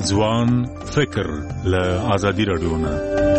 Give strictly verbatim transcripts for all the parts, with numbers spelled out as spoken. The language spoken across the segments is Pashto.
ځوان فکر له آزادي رادیو نه.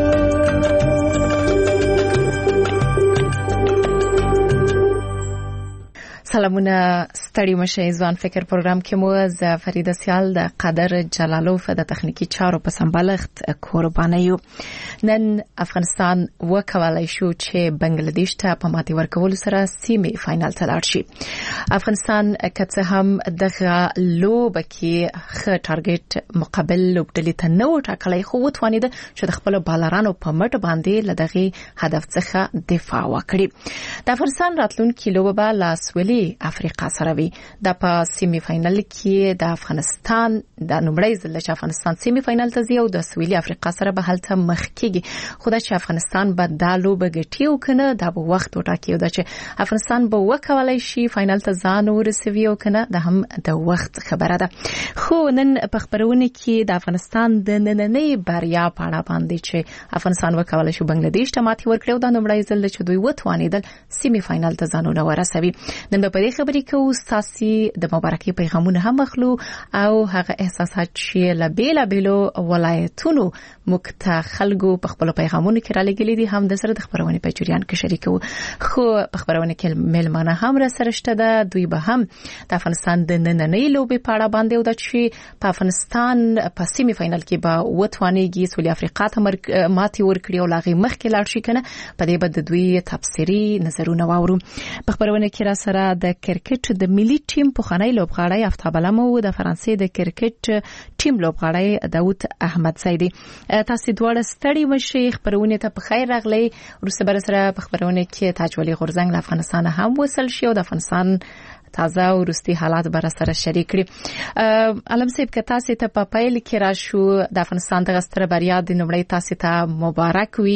سلامونه ستړي مشه. ځوان فکر پروګرام کې مو ز فریده سیال د قدر جلالوف د تخنیکی چارو په سمبالښت قرباني یو. نن افغانستان وکولای شو چې بنگلاديش ته په ماتې ورکول سره سیمه فائنل ته لاړ شي. افغانستان کڅه هم دغه لوب کې خ ټارګټ مقابل لوبډلې ته نو ټاکلای خو وتوانید چې د خپل بالرانو په مټ باندې لدغه هدف څخه دفاع وکړي. د افغانستان راتلونکي لوب به لاسولي افریقا سره وي. د په سیمی فائنل کې د افغانستان د نومړی ځل چې افغانستان سیمی فائنل ته ځي او د سویلي افریقا سره به هلته مخ کېږي. خو دا چې افغانستان به د لوب ګټي او کنه د وخت وټاکي او دا چې افغانستان به وکولای شي فائنل ته ځان ورسوي او کنه د هم د وخت خبره ده. خو نن په خبرونه کې د افغانستان د نننۍ بریا په اړه باندې چې افغانستان وکولای شي بنگلاديش ته ماتې ورکړي او د نومړی ځل چې دوی وتوانیدل سیمی فائنل ته ځانونه ورسوي. نن په دې خبرې کې ساسي د مبارکي پیغامونه هم مخلو او هغه احساسات چې لبیلا بیلو ولایتونو مکته خلکو په خپل پیغامونو کې را لګلې دي هم د سره د خبرونه په جریان کې شریکو. خو په خبرونه کې ملمانه هم را سره شته ده. دوی به هم د افغانستان د نننۍ لوبې په اړه باندې او د چې په افغانستان په سیمی فائنل کې به وتوانیږي سویلي افریقا ته ماتې ورکړي او لاغي مخ کې لاړ شي کنه. په دې بد دوی تفسیری نظرونه واورو. په خبرونه کې را سره د کرکټ د ملي ټیم پخوانی لوبغاړی افتاب علمو د فرانسې د کرکټ ټیم لوبغاړی داوود احمد سیدی. تاسو دواړه ستړي مشي. خبرونه ته په خیر راغلی. ورسره بر سره په خبرونه کې تاج ولی غورزنګ له افغانستان هم وصل شي او د افغانستان تازه او روستي حالات بر سره شریک کړي. علم صاحب که تاسو ته په پایل کې را شو د افغانستان د غستره بریا د نومړی تاسو ته مبارک وي.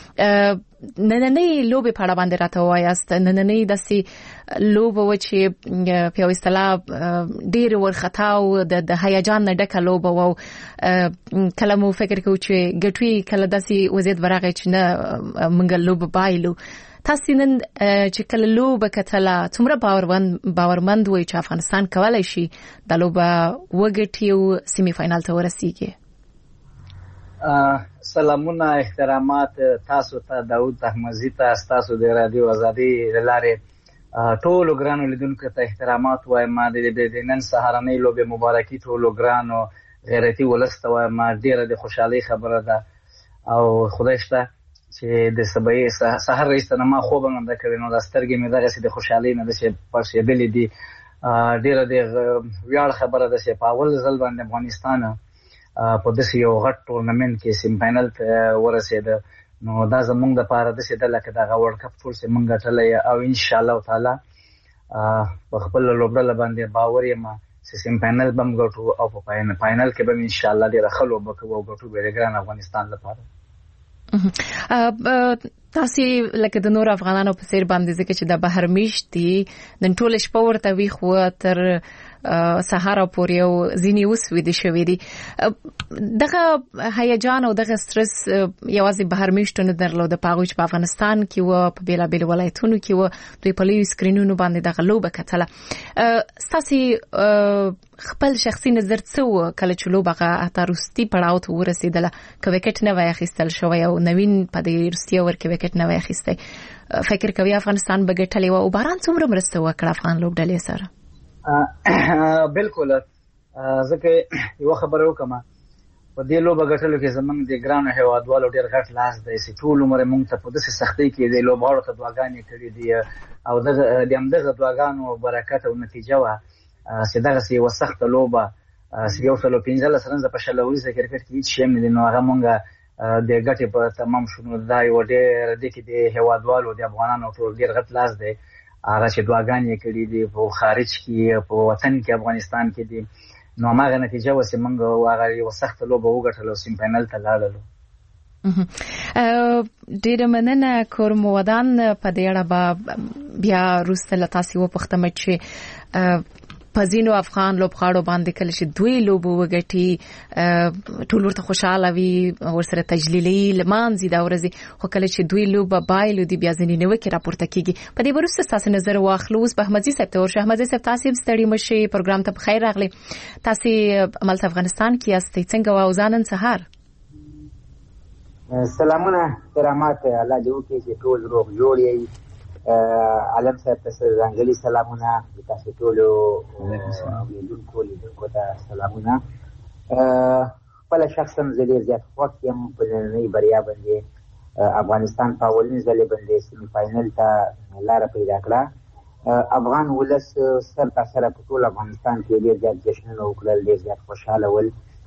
نننۍ لوبې په اړه باندې راته وایاست. نننۍ داسې لوب و چې په اصطلاح ډېر ورختا او د هیجان نه ډکه لوب و. کله مو فکر کوو چې ګټوي کله داسې وضعیت ورغی چې نه موږ لوب بایلو. تاسو نن چې کله لوب کتله څومره باورمند باورمند وي چې افغانستان کولای شي د لوب وګټي او سیمی فائنل ته ورسیږي؟ سلامونه احترامات تاسو ته داوود احمدزي ته تاسو د رادیو ازادي لاره ټولو ګرانو لیدونکو ته احترامات وایم. د نن سهارنۍ لوبې مبارکي ټولو ګرانو غیرتي ولسته وایم. ډیره د خوشحالي خبره ده او خدای شته چې د سبا سحر رئیسته ما خوب هم نه کوي نو د سترګې مې دغه د خوشحالي نه د شي پښېدلې دي. ډیره د ویاړ خبره ده چې په اول ځل باندې افغانستان په داسې یو غټ ټورنمنت کې سیم فائنل ته ورسېد. نو دا زمونږ د پاره د سیده لکه دغه ورلد کپ ټول چې مونږ ټلې او ان شاء الله تعالی په خپل لوبډله باندې باور یم چې سیم فائنل بم ګټو او په فائنل کې به ان شاء الله ډیر خلک وبکو او ګټو به ګران افغانستان لپاره. تاسو لکه د نور افغانانو په سیر باندې ځکه چې د بهر میشتي نن ټول شپه ورته وی خو تر سهار پورې او ځینې وسوي دي شوې دي. دغه هیجان او دغه سترس یوازې بهر میشتو نه درلود. په هغه چې په افغانستان کې و په بیلا بیل ولایتونو کې و دوی په لوی سکرینونو باندې دغه لوبه کتله. تاسو خپل شخصي نظر څه و کله چې لوبه هغه روستي پړاو ته ورسېدله؟ که وکټ نه وای اخیستل شوی او نوین په دې روستي اور کې وکټ نه وای اخیستی، فکر کوي افغانستان به ګټلی و او باران څومره مرسته وکړه افغان لوبډلې سره؟ بالکل. ځکه یو خبره وکم په دې لوبه ګټلو کې زمونږ د ګرانو هیوادوالو ډېر غټ لاس دی چې ټول عمر موږ ته په داسې سختۍ کې د لوبغاړو ته دعاګانې کړې دي او د همدغه دعاګانو برکت او نتیجه وه چې دغسې یوه سخته لوبه چې یو سل او پنځلس رنزه په شل اوریزه کرکټ کې هېڅ شی هم نه دي. نو هغه موږ د ګټې په تمام شو. نو دا یوه ډېر دې کې د هیوادوالو د افغانانو ټول ډېر غټ لاس دی هغه چې دعاګانې کړي دي په خارج کې په وطن کې افغانستان کې دي. نو هغه نتیجه و چې موږ هغه یوه سخته لوبه وګټله سیم فائنل ته لاړلو. ډېره مننه کورم ودان. په دې اړه به بیا وروسته له تاسې وپوښتم چې پزینو افغان لوبغاړو باندې کله چې دوی لوبو وګټي ټول ورته خوشاله وي ورسره تجلیلي لمانځي دا ورځي خو کله چې دوی لوبه بایلو دی بیا ځینې نو کې راپورته کیږي په دې وروسته تاسو نظر واخلو اوس به احمدزي صاحب ته ورشه. احمدزي صاحب تاسو ستړي مشي پروګرام ته بخیر راغلي. تاسو ملت افغانستان کې یاستئ څنګه واوزانن سهار؟ سلامونه کرامات الله دې وکړي چې ټول روغ جوړ یې. عالم صاحب ته ځانګړي سلامونه تاسو ټول اوریدونکو لیدونکو ته سلامونه. خپل شخصا زه ډېر زیات خوښ یم په نننۍ بریا باندې افغانستان په اولني ځل باندې سیمي فاینل ته لاره پیدا کړه. افغان ولس سر تا سره په ټول افغانستان کې ډېر زیات جشنونه وکړل، ډېر زیات خوشحاله ول.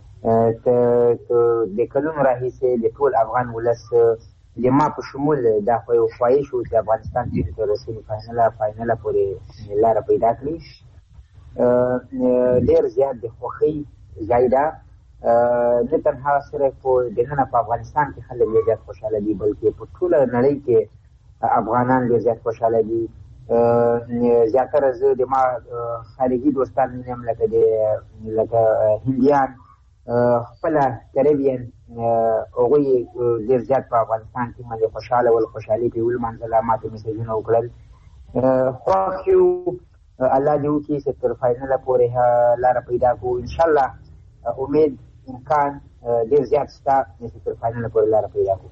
د کلونو راهیسې د ټول افغان ولس د ما په شمول دا خو یو خواهش و چې افغانستان ټیم تر سیمي فاینله فاینله پورې لاره پیدا کړي. ډېر زیات د خوښۍ ځای ده. نه تنها صرف دننه په افغانستان کې خلک ډېر زیات خوشحاله دي بلکې په ټوله نړۍ کې افغانان ډېر زیات خوشحاله دي. زیاتره زه د ما خارجي دوستان وینم لکه د لکه هندیان خپله کریبین هغوی ډېر زیات په افغانستان کې باندې خوشحاله ول، خوشحالي پرې ولمانځله، ما ته میسیجونه وکړل. خوښ یو الله دې وکړي چې تر فاینله پورې لاره پیدا کړو. انشاءالله امید امکان ډېر زیات شته چې تر فاینله پورې لاره پیدا کړو.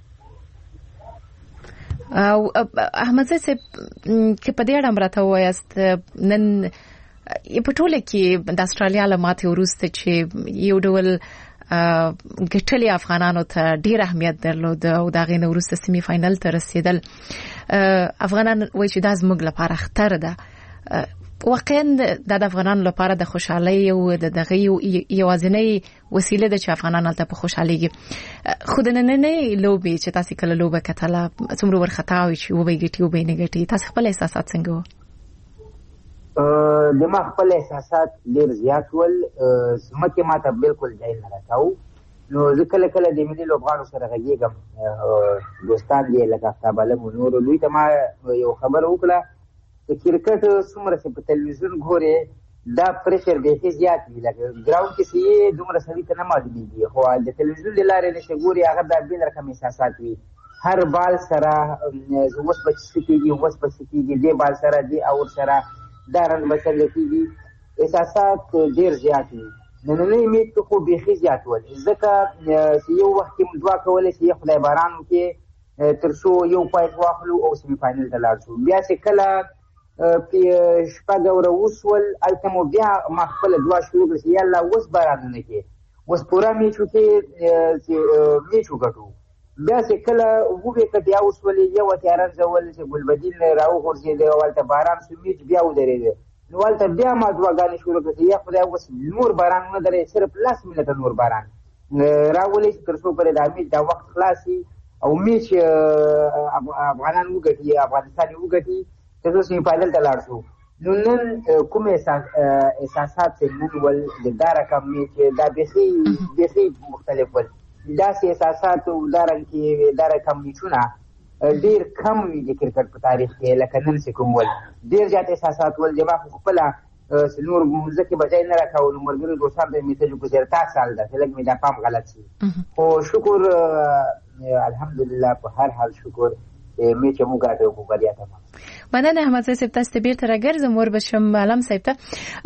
او احمدزي صاحب کې په دې اړه راته وایاست نن په ټوله کې د استرالیا له ماتې وروسته چې یو ډول ګټلي افغانانو ته ډېر اهمیت درلود او د هغې نه وروسته سیمي فاینل ته رسېدل، افغانان وایي چې دا زموږ لپاره خطر ده. واقعا دا د افغانانو لپاره د خوشحالۍ او د دغه یوازینۍ وسیله ده چې افغانان هلته په خوشحالېږي. خو د نننۍ لوبې چې تاسې کله لوبه کتله څومره وارخطا وي چې وبه یې ګټي وبه یې نه ګټي، تاسې خپل احساسات څنګه وو؟ د ما خپل احساسات ډېر زیات ول. ځمکې ما ته بلکل ځای نه راکاو. نو زه کله کله د ملي لوبغاړو سره غږېږم، دوستان دي لکه افتاب عالم و نورو، دوی ته ما یو خبره وکړه د کرکټ څومره چې په تلویزیون ګورې دا پریشر بیخي زیات وي، لکه ګراونډ کې چې یې دومره سړي ته نه معلومېږي، خو د تلویزیون د لارې نه چې ګوري هغه دا بېل رقم احساسات وي. هر بال سره اوس به څه کېږي اوس به څه کېږي، دې بال سره دې اور سره دا رنګ به څنګه کېږي، احساسات ډېر زیات وي. نننۍ میچ کې خو بیخي زیات ول، ځکه چې یو وخت کې موږ دعا کولی چې یا خدای باران وکړي تر څو یو پوینټ واخلو او سیمي فاینل ته لاړ شو. بیا چې کله شپږ اوره وسول هلته مو بیا ما خپله دعا شروع کړه چې یا الله اوس بارانونه کې اوس پوره میچ وکړي چې میچ وګټو. بیا چې کله وبې کټیا وسولې یو تیاره ځول چې ګلبدین راوغورځېده او هلته باران شو، میچ بیا ودرېده. نو هلته بیا ما دعاګانې شروع کړه چې یا خدای اوس نور باران ونه درې، صرف لس منټه نور باران راولئ چې تر څو پورې دا میچ دا وخت خلاص شي او میچ افغانان وګټي افغانستان یې وګټي تر څو سیمي فاینل ته لاړ شو. نو نن کوم احساسات چې نن ول د دا رقم میچ دا بیخي بیخي مختلف ول. داسې احساسات او دا رنګ کې دا رقم میچونه ډېر کم وي د کرکټ په تاریخ کې لکه نن چې کوم ول. ډېر زیات احساسات ول. زما خو خپله نور ځکه به ځای نه راکاو، نو ملګرو دوستانو ته یې میسج وکړو چې تا سال ده چې لږ مې دا پام غلط شي. خو شکر الحمدلله په هر حال شکر میچ مو ګټه وکړو بریا ته. مننه احمدزي صاحب، تاسو ته بیرته راګرځم وربشم علم صاحب ته.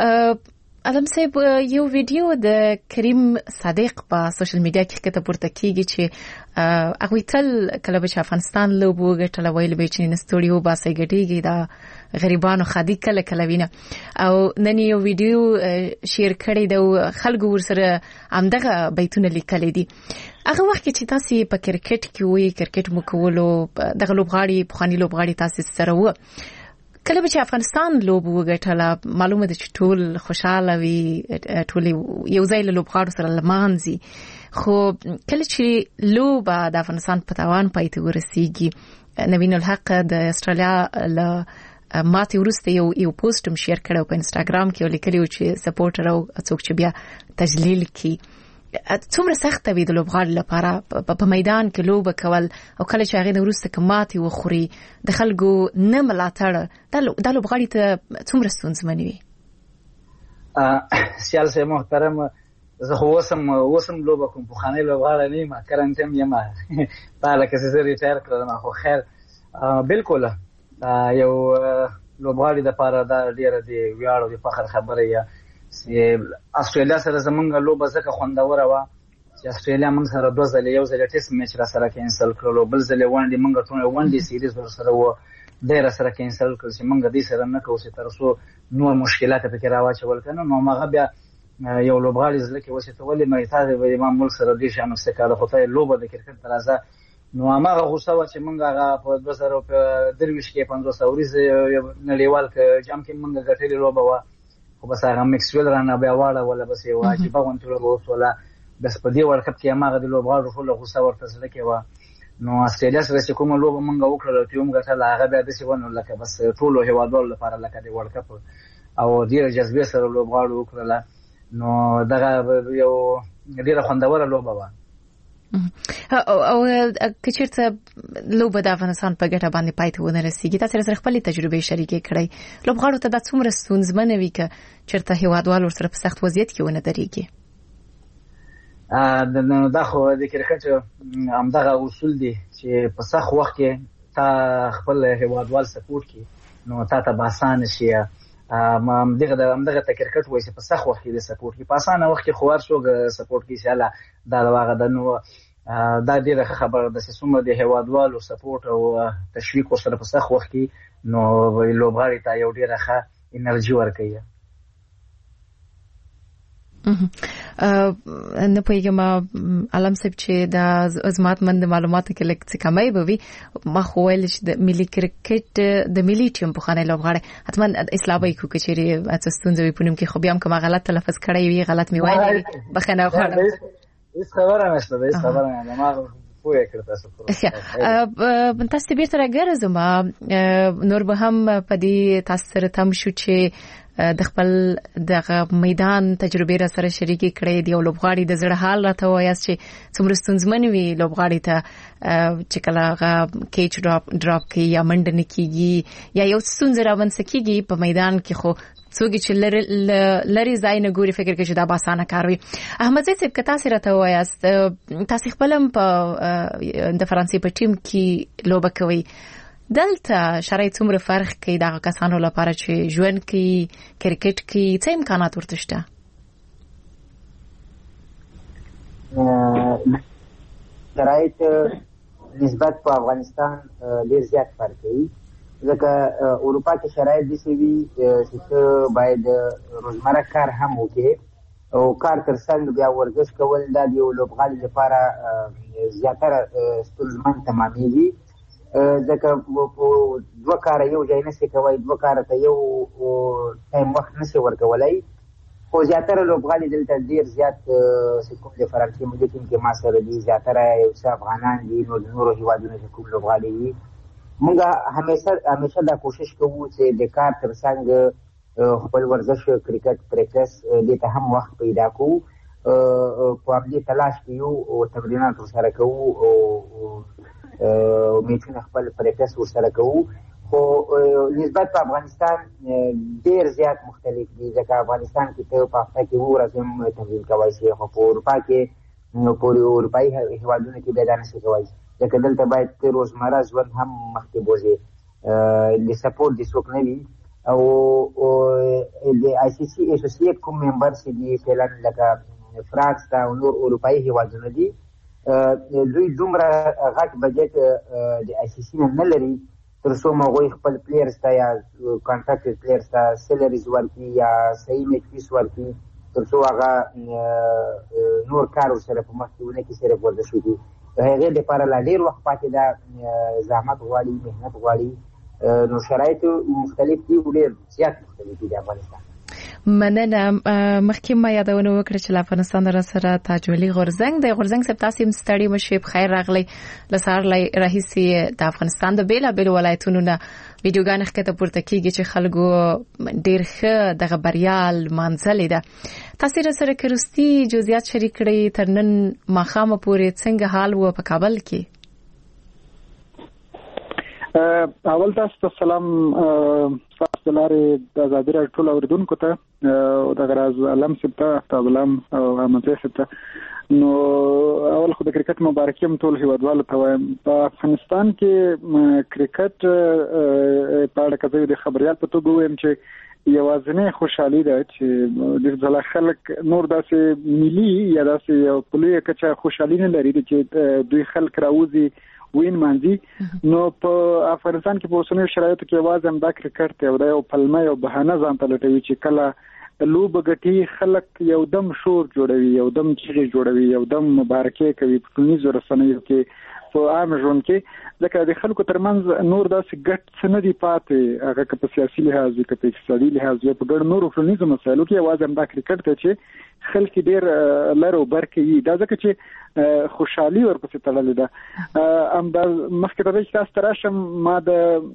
علم صاحب یو ویډیو د کریم صادق په سوشل میډیا کې کته پورته کیږي چې هغه تل کله به افغانستان لوبو ګټل ویل به چې نستوډیو باسي ګټيږي دا غریبانو خدي کله کله وینه او نن یو ویډیو شیر کړی د خلکو ورسره همدغه بیتونه لیکل دي. هغه وخت چې تاسو په کرکټ کې وې کرکټ مو کولو دغه لوبغاړي په خاني لوبغاړي تاسو سره و کله چې افغانستان لوبو وګټله معلومه ده چې ټول خوشاله وي، ټول یو ځای له لوبغاړو سره لمانځي، خو کله چې لوبه د افغانستان په توان پای ته ورسیږي نوین الحق د استرالیا له ماتې وروسته یو یو پوسټ هم شیر کړو په انستاګرام کې ولیکلی چې سپورټر او څوک چې بیا تجلیل کی څومره سخت وي د لوبغاړو لپاره په میدان کې لوبه کول او کله چې هغه وروسته کماتې وخوري د خلکو نه ملاتړ د لوبغاړي ته څومره ستونزمن وي. سیال صاحب محترم زه خو وسم وسم لوبه کوم په خانه لوبغاړی نه یم کرنټم یم تا لکه چې زه ریټایر کړم خو خیر بالکل یو لوبغاړي د پاره دا ډیره دی ویاړ او د فخر خبره یا استرالیا سره زمونږ لوبه زکه خوندوره وه چې استرالیا موږ سره دوه ځلې یو ځل ټیسټ میچ را سره کینسل کړلو بل ځل ون ډي موږ ټول ون ډي سیریز ور سره و ډیر سره کینسل کړل چې موږ دې سره نه کوو چې تر څو نور مشکلات پکې راواچول کنه نو ماغه بیا یو لوبغاړي ځکه وسه ولې مې تاسو به ما ملک سره دې شامل سکاله خو ته لوبه د کرکټ ترازه نو هغه غوسه و چې موږ هغه په دوه زره درویشت کې پنځوس اوريز نړیوال ک جام کې موږ غټلې لوبه و خو بس هغه میکسویل رانه بیا واړه ولا بس یو واجب غونټه لوبه وسوله بس په دې ورلد کپ کې هغه د لوبغاړو ټول غوسه ورته زړه کې و نو استرالیا سره چې کومه لوبه موږ وکړه ټیم غټل هغه بیا د څه ونه لکه بس ټول هیوادوالو لپاره لکه د ورلد کپ او ډیر جذبه سره لوبغاړو وکړه نو دغه یو ډیره خوندوره لوبه و او کچیرته لوبه د افغانستان په ګټه باندې پاتې ونه رسیږي تاسو سره خپل تجربه شریکې کړئ لوبغاړو ته د څومره ستونزمنه وي ک چیرته هیوادوال ورسره په سخت وضعیت کې ونه درېږي ا دا خو د کرکټ همدغه اصول دي چې په سخت وخت کې تا خپل هیوادوال سپورټ کی نو تا ته باسان شي ما دغه د همدغه کرکټ وایي په سخت وخت کې د سپورټ کی په اسانه وخت کې خوار شو سپورټ کی ساله دا واغه د نو دا ډیره خبره ده چې څومره د هیوادوالو سپورټ او تشویق سره په سخت وخت کې نو لوبغاړي ته یو ډیره ښه انرژي ورکوي نه پوهیږم علم صاحب چې د ازمات مند معلوماتو کې لکه څه کمای به وي ما خو ویل چې د ملي کرکټ د ملي ټیم په خانه لوبغاړي حتما اسلامي کو کچېری اتستونځ وي پونم کې خو بیا هم کوم غلط تلفظ کړی وي غلط می وایي بخنه غواړم هیڅ خبره نشته هیڅ خبره نه ما پوهه کړ تاسو پروګرام تاسو بیرته راګرځم نور به هم په دې تاسو سره تم شو چې د خپل دغه میدان تجربه را سره شریکې کړې دی او لوبغاړي د زړه حال راته وایاست چې څومره ستونزمن وي لوبغاړي ته چې کله هغه کیچ ډراپ ډراپ کوي یا منډه نه کیږي یا یو ستونزه راوند سکیږي په میدان کې خو څوک چې لری لری ځای نه ګوري فکر کوي چې دا به اسانه کار وي احمد زید صاحب کتا سره ته وایاست تاسو خپلم په د فرانسې په ټیم کې لوبه کوي دلته شرایط څومره فرق کوي دا کسانو لپاره چې ژوند کوي کرکټ کوي څه امکانات ورته شته شرایط نسبت په افغانستان ډیر زیات فرق کوي ځکه اروپا کې شرایط داسې وي چې باید روزمره کار هم وکړي او کار تر څنګ بیا ورزش کول دا د یو لوبغاړي لپاره زیاتره ستونزمن تمامېږي ځکه دوه کاره یو ځای نشي کولی دوه کاره ته یو ټایم وخت نشي ورکولی خو زیاتره لوبغاړي دلته ډېر زیات چې کوم د فرانسې ملي ټیم کې ما سره دي زیاتره یو څه افغانان دي نو د نورو هېوادونو چې کوم لوبغاړي دي موږ همیشه همیشه دا کوشش کوو چې د کار تر څنګ خپل ورزش کرکټ پریکټس دې ته هم وخت پیدا کوو په همدې تلاش کې یو او تمرینات ورسره کوو او میچونه خپل پریکټس ورسره کوو خو نسبت په افغانستان ډېر زیات مختلف دي ځکه افغانستان کې ته په هفته کې اووه ورځې هم تمرین کولی شي خو په اروپا کې په اروپایي هېوادونو کې بیا دا نشي کولی ځکه دلته باید ته روزمره ژوند هم مخکې بوځې د سپورټ د څوک نه وي او د آی سی سی اسوسییټ کوم ممبرس دي فعلا لکه فرانس ته او نور اروپایي هېوادونه دي دوی دومره غټ بجټ د آی سی سی نه نه لري تر څو هغوی خپل پلیرز ته یا کانټراکټډ پلیرز ته سیلریز ورکړي یا صحیح میچ فیس ورکړي تر څو هغه نور کار ورسره په مخکې ونه کړي صرف ورزش وکړي د هغې دپاره لا ډېر وخت پاتې ده زحمت غواړي محنت غواړي نو شرایط مختلف دي ډېر زیات مختلف دي د افغانستان مننه مخکې ما یادونه وکړه چې افغانستان را سره تاج ولی غورزنګ د غورزنګ سپ تاسو هم ستړي مشي بخیر راغلی لسار لای رئیسي د افغانستان د بیل بیل ولایتونو نه ویډیوګان ښکته پورته کیږي چې خلکو ډیر ښه د خبريال منځلې ده تاسو را سره کروستي جزئیات شریک کړئ تر نن ماخامه پورې څنګه حال وو په کابل کې اول تاسو ته سلام تاسو د لارې د ازادي راډیو ټول اوریدونکو ته او د غراز علم سپتا افتاب علم او احمد سپتا نو اول خو د کرکټ مبارکي هم ټول هیوادوالو ته وایم په افغانستان کې کرکټ په اړه کزه د خبريال په توګه وایم چې یوازینی خوشحالي ده چې د ځل خلک نور داسې ملي یا داسې یو پلي کچا خوشحالي نه لري چې دوی خلک راوځي وین مانځي نو په افغانستان کې په اوسنیو شرایطو کې आवाज هم دا کرکټ ته او دا یو پلمه یو بهانه ځان ته لټوي چې کله لوب غټي خلک یو دم شور جوړوي یو دم چیغې جوړوي یو دم مبارکي کوي په ټولنیزو رسنیو کې په عام ژوند کې ځکه د خلکو ترمنځ نور داسې ګټ څه نه دي پاتې هغه که په سیاسي لحاظ وي که په اقتصادي لحاظ وي په ګڼ نورو ټولنیزو مسایلو کې आवाज هم دا کرکټ ته چې خلک ډېر لر او بر کوي دا ځکه چې خوشحالي ورپسې تړلې ده ام دا مخکې ته چې تاسو ته راشم ما د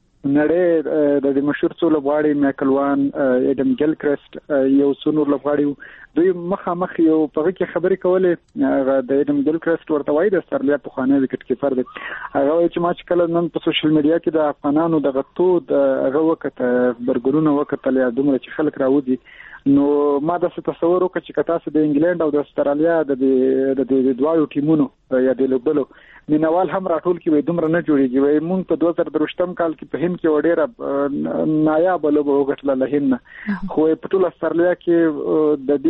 نړۍ د مشهور څو لوبغاړي مایکل وان اډم ګیلکرست یو څو نور لوبغاړي دوی مخامخ یو په کې خبرې کولې د اډم ګیلکرست ورته وایي د استرالیا په خانه وکټ کیپر دی هغه وایي چې ما چې کله نن په سوشل میډیا کې د افغانانو د غتو هغه وخت برګرونه وخت له دومره چې خلک راوځي نو ما د تصور وکړ چې کتاسو د انګلند او د استرالیا د د دوه ټیمونو یا د لوبلو مینوال هم راټول کې وي دومره نه جوړیږي وي مونږ په دوه زره دروشتم کال کې په هند کې وړه نایاب لوبه وګټله لهنه خو په ټول استرالیا کې د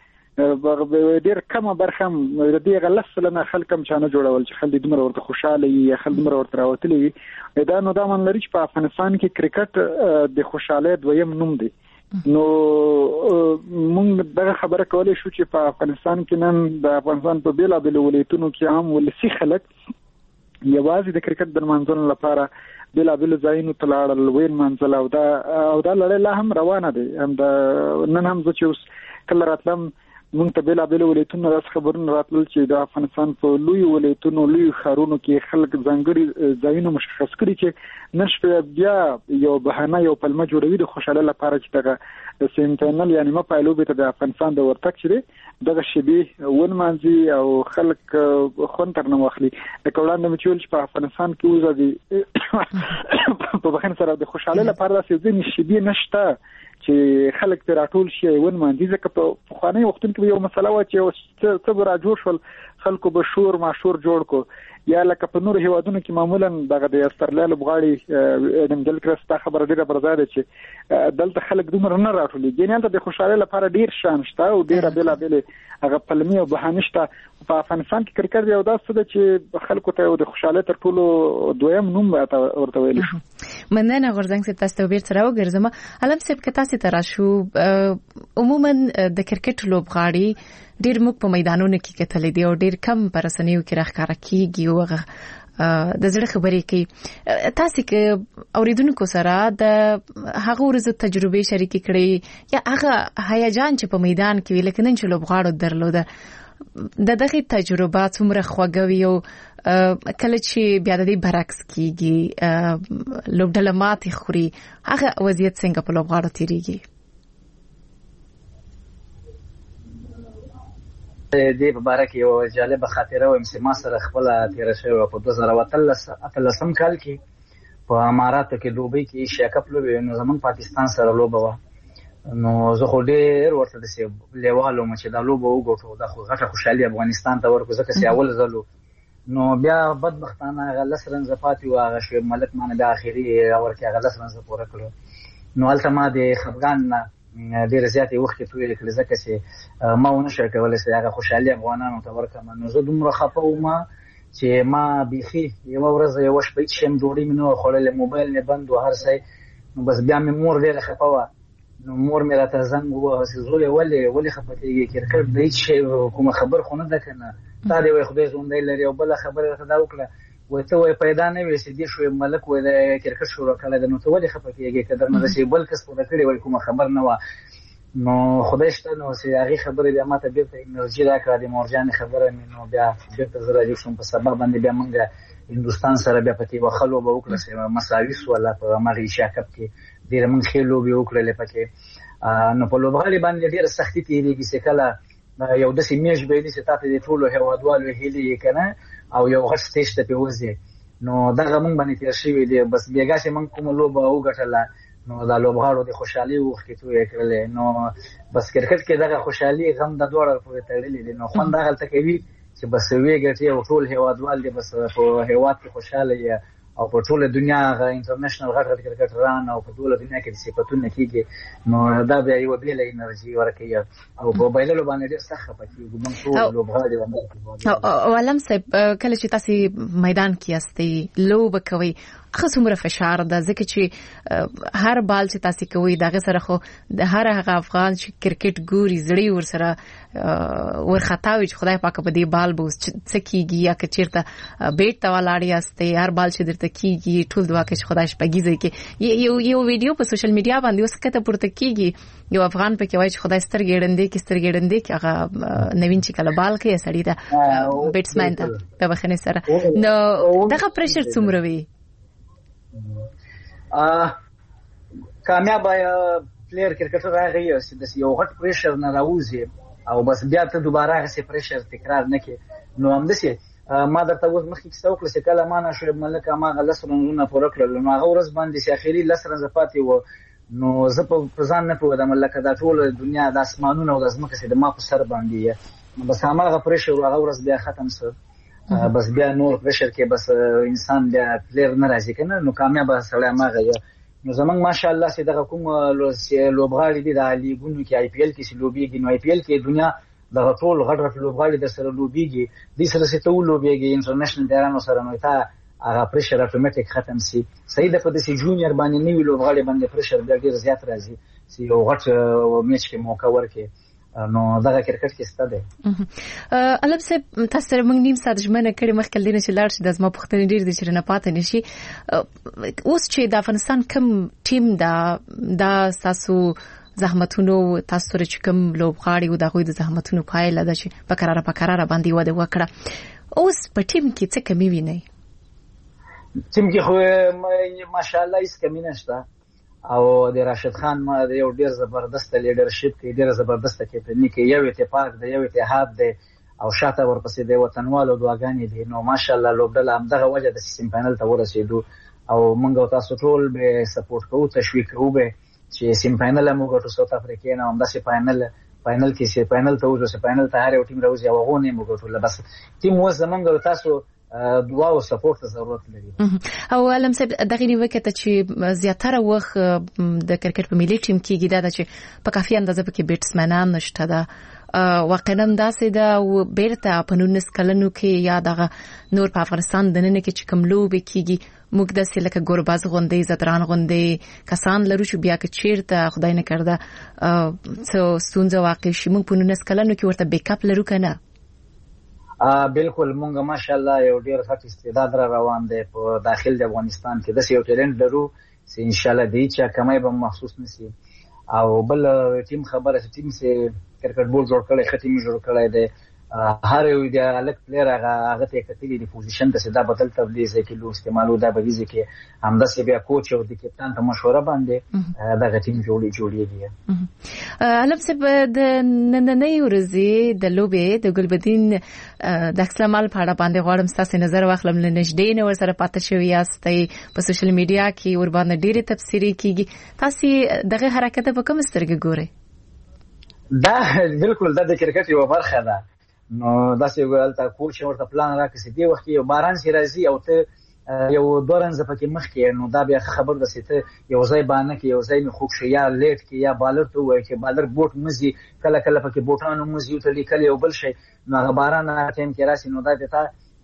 دې ډېر کمه برخه د دې غلس لنه خلکم چانه جوړول چې خلک دومره ورته خوشاله وي خلک دومره ورته راوتلي وي دا نو دا من لري چې په افغانستان کې کرکټ د خوشاله دویم نوم دی نو موږ دغه خبره کولای شو چې په افغانستان کې نن د افغانستان په بیلا بیل ولایتونو کې عام ولسی خلک یوازې د کرکټ د منځونو لپاره بیلا بیل ځایونو ته لاړل وین منځل او دا او دا لړۍ لا هم روانه دي هم د نن هم چې اوس کله راتلم موږ ته بیلا بیل ولایتونو راس خبرونه راتلل چې د افغانستان په لوی ولایتونو لوی ښارونو کې خلک ځانګړي ځایونه مشخص کړي چې نشته بیا یو بهانه یو پلمه جوړوي د خوشاله لپاره چې دغه سیمټنل یعنی ما پایلو به د افغانستان د ورتک چره دغه شبي ون مانځي او خلک خون تر نه واخلي د کولاند مچول چې په افغانستان کې وزدي په بخښنه سره د خوشاله لپاره د ځینې شبي نشته چې خلک پر راټول شي ون مانځي ځکه په خواني وختونو کې یو مسله و چې څه برا جوړ شول خلکو به شور ماشور جوړ کو یا لکه په نور هیوادونو کې معمولا دغه د استرالیا لوبغاړي اډم ګیلکرست خبره ډیره برزاده چې دلته خلک دومره نه راټولي ګینه د خوشاله لپاره ډیر شان شته او ډیره بلا بل هغه پلمي او بهانه شته په افغانستان کې کرکټ یو داسې ده چې خلکو ته د خوشاله تر ټولو دویم نوم ورته ویل شو مننه غورځنګ سپ تاسو بیر سره وګرځم علم سپ که تاسو ته راشو عموما د کرکټ لوبغاړي ډیر موږ په میدانونو کې کتل دي او ډیر کم پرسنیو کې راخاره کیږي او د زړه خبرې کوي تاسو کې اوریدونکو سره د هغه ورځ تجربه شریک کړئ یا هغه هیجان چې په میدان کې ویل کېنن چې لوبغاړو درلوده د دغه تجربه څومره خوږوي او کله چې بیا د دې برعکس کیږي لوبډله ماتې خوري هغه وضعیت څنګه په لوبغاړو تیریږي دې په باره کې یو جالبه خاطره وایم چې ما سره خپل تیر شوی په دوه زره اتلس کال کې په اماراتو کې دوبۍ کې ایشیا کپ لوبې نو زمون پاکستان سره لوبه و نو زه خو ډېر ورته د سی لیوالو مچ دا لوبه وګټو دا خو غټه خوشحالي افغانستان ته ورکو ځکه چې اول زلو نو بیا بدبختانه غلس رنځ پاتې و هغه شی ملک مانه د اخیری ورکه غلس رنځ پوره کړو نو البته ما د خفغان ډیر زیاتې وخت ټول کله ځکه چې ما ونه شو کولای چې هغه خوشحالي افغانانو ته ورکم نو زه دومره خپه وم چې ما بيخي یو ورځ یو شپه چې دوړې منو خلل موبایل نه بند و هر څه نو بس بیا مې مور ډیر خپه و نو مور مې راته زنګ و چې زولې ولې ولې خپه کېږي کرکټ د هیڅ کوم خبر خو نه ده کنه تا دی وای خدای زوندای لري او بل خبره راته دا وکړه وای ته وای پیدا نه وې چې دې شو ملک وای د کرکټ شروع کړل د نو ته ولې خپه کېږي کله نه چې بل کس په کړي وای کوم خبر نه و نو خدای شته نو چې هغه خبره بیا ماته بیرته انرژي راکړه د مورجان خبره مې نو بیا بیرته زرا جو شم په سبب باندې بیا موږ هندستان سره بیا پتی وخلو به وکړه چې مساوي سواله په مغربي شاکب کې ډیر موږ خېلو به وکړل پکې نو په لوبغالي باندې ډیر سختي تیریږي چې کله یو د سیمېج به دي چې تاسو د ټولو هوادوالو هلي کنه او یو غټ سټیج ته پیوځي نو دغه مونږ باندې تیر شوی دی بس بیګا چې مونږ کوم لوبه وګټله نو دا لوبغاړو د خوشحالي وخت کې توې کړلې نو بس کرکټ کې دغه خوشحالي غم د دوړ پورې تړلې دي نو خوند هغه ته کوي چې بس وی ګټي او ټول هیوادوال دي بس په هیواد کې خوشاله او په ټول دنیا غا انټرنیشنل غټ غټ کرکټران او په ټول دنیا کې د صفاتونه کېږي نو دا به یو بیل انرژي ورکوي او په بایللو باندې ډېر سخت پکې ګومان ټول لوبغاړي باندې او علم صاحب کله چې تاسو میدان کې استي لوب کوي خو څومره فشار ده ځکه چې هر بال چې تاسو کوي دغه سره خو د هر هغه افغان چې کرکټ ګوري زړی ور سره ورخطاوي چې خدای پاک په دې بال بوس څه کیږي یا که چیرته بیٹ ته ولاړی استه هر بال چې درته کیږي ټول دعا کوي خدای شپږیږي کې یو یو ویډیو په سوشل میډیا باندې اوس کته پورته کیږي یو افغان په کې وایي چې خدای سترګې ډندې کې سترګې ډندې کې هغه نوین چې کله بال کوي سړی دا بیټسمن ته په بخنه سره نو دغه پريشر څومره وي ا کامیاب پلیئر کرکټر راغی چې د یو غټ پریشر نه راوځي او بس بیا ته دوباره هغه پریشر تکرار نه کې نو هم دسي ما درته اوس مخکې څه وکړل چې کله ما نه شو ملک ما غلس رنونه پوره کړل نو هغه ورځ باندې چې اخیری لسره زپاتې و نو زه په ځان نه پوهېدم لکه دا ټول دنیا د اسمانونو او د ځمکې چې د ما په سر باندې بس هغه پریشر هغه ورځ بیا ختم شو بس بیا نور پریشر کې بس انسان بیا پلیر نه راځي کنه نو کامیاب سره ماغه نو زمنګ ماشاءالله چې دغه کوم لوبغاړي دي د لیګونو کې آی پی ایل کې چې لوبيږي نو آی پی ایل کې دنیا دغه ټول غټ غټ لوبغاړي د سره لوبيږي د سره چې ته لوبيږي انټرنیشنل ډیرانو سره نو ته هغه پریشر اتوماتیک ختم شي صحیح ده په دې جونیور باندې نیو لوبغاړي باندې پریشر ډیر زیات راځي چې یو غټ میچ کې موقع ورکړي نو دغه کرکټ کې ستاده الب سه تاسو سره موږ نیم ساعت ژمنه کړې مخکې دینه چې لاړ شي د زما پختنې ډیر دي چې نه پاتې نشي اوس چې د افغانستان کوم ټیم دا دا تاسو زحمتونو تاسو سره چې کوم لوبغاړي او دغه د زحمتونو پایله ده چې په قراره په قراره باندې وده وکړه اوس په ټیم کې څه کمی ویني ټیم کې خو ماشاءالله هیڅ کمی نشته او د راشد خان ما د یو ډیر زبردست لیډرشپ کې ډیر زبردست کېپټنی کې یو اتفاق دی یو اتحاد دی او شاته ورپسې د وطنوالو دعاګانې دي نو ماشاءالله لوبډل هم دغه وجه د سیم فائنل ته ورسېدو او موږ تاسو ټول به سپورټ کوو تشویق کوو به چې سیم فائنل موږ ټول ساوث افریقا نه هم د سیم فائنل فائنل کې سیم فائنل ته وځو سیم فائنل ته هر یو ټیم راوځي او غو نه موږ ټول بس ټیم و زمونږ تاسو دعا او سپورټ ضرورت لري او علم صاحب دغه نیوکه ته چې زیاتره وخت د کرکټ په ملي ټیم کې ګیدا چې په کافي اندازه په کې بیټسمنان نشته ده واقعا داسې ده او بیرته په نونس کلنو کې یا دغه نور په افغانستان دنه کې چې کوم لوبې کیږي موږ د سلکه ګورباز غونډې زدران غونډې کسان لرو چې بیا که چیرته خدای نه کړده څو ستونزه واقع شي موږ په نونس کلنو کې ورته بیک اپ لرو کنه ا بالکل مونږه ماشاءالله یو ډیر ښه استعداد را روان دی په داخل د افغانستان کې د یو ټیلنټ لرو چې ان شاء الله دی چې کمای به محسوس نشي او بل ټیم خبره چې ټیم سه کرکټ بول جوړ کړي ختمي جوړ کړي دی هر یو دی الک پلیر هغه هغه ته کتلی دی پوزیشن ته دا بدل تبلیغ کې لو استعمالو دا به ویزه کې همداسې بیا کوچ او د کپټان ته مشوره باندې دا ټیم جوړي جوړيږي علم صاحب د نننۍ ورځې د لوبې د ګلبدین د اکسلمال په اړه باندې غواړم تاسو نظر واخلم لنشدې نو سره پاتې شوی یاستئ په سوشل میډیا کې ور باندې ډېری تفسیری کیږي تاسو دغه حرکت په کوم سترګې ګورئ دا بالکل د کرکټ یو برخه ده نو داسې ویل تا کوچ ورته پلان راکړي دی وخت یو باران سي راځي او ته یو دورنځ پکې مخ کې نو دا بیا خبر ده چې ته یو ځای باندې کې یو ځای نه خوښ شي یا لیټ کې یا بالر ته وای چې بالر بوټ مزي کله کله پکې بوټانو مزي ته لیکل یو بل شي نو هغه باران ټیم کې راشي نو دا ته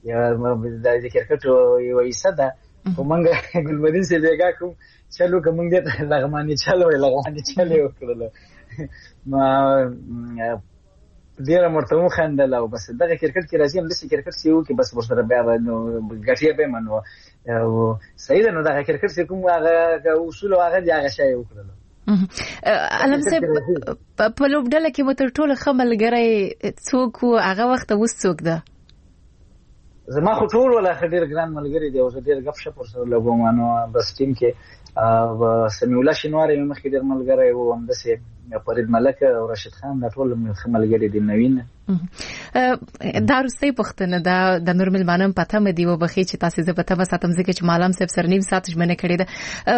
د کرکټ یو ایسه ده کومنګ ګلبدین سي دیګه کوم چلو کومنګ دې لغمانی چلو لغمانی چلو کړل ما ډیره مرتمو خندل او بس دغه کرکټ کې راځي هم د کرکټ سیو کې بس ورسره بیا نو غټي به منو او صحیح نو دغه کرکټ کوم هغه اصول هغه دی هغه شی وکړل علم صاحب په لوبډله کې متر ټول خملګری څوک هغه وخت وس څوک ده زما خو ټول ولا ډېر ګران ملګری دی او زه ډېر غف شپ سره لګوم نو بس ټیم کې سمیع الله شینواری مخکې ډېر ملګری و همداسې فرید ملک او راشد خان دا ټول ملګری دي نوین. دا وروستۍ پوښتنه ده د نور مېلمانو په تمه دي وبخښئ چې تاسې زه په تمه ساتم ځکه چې معلم صاحب سره نیم ساعت ژمنه کړې ده.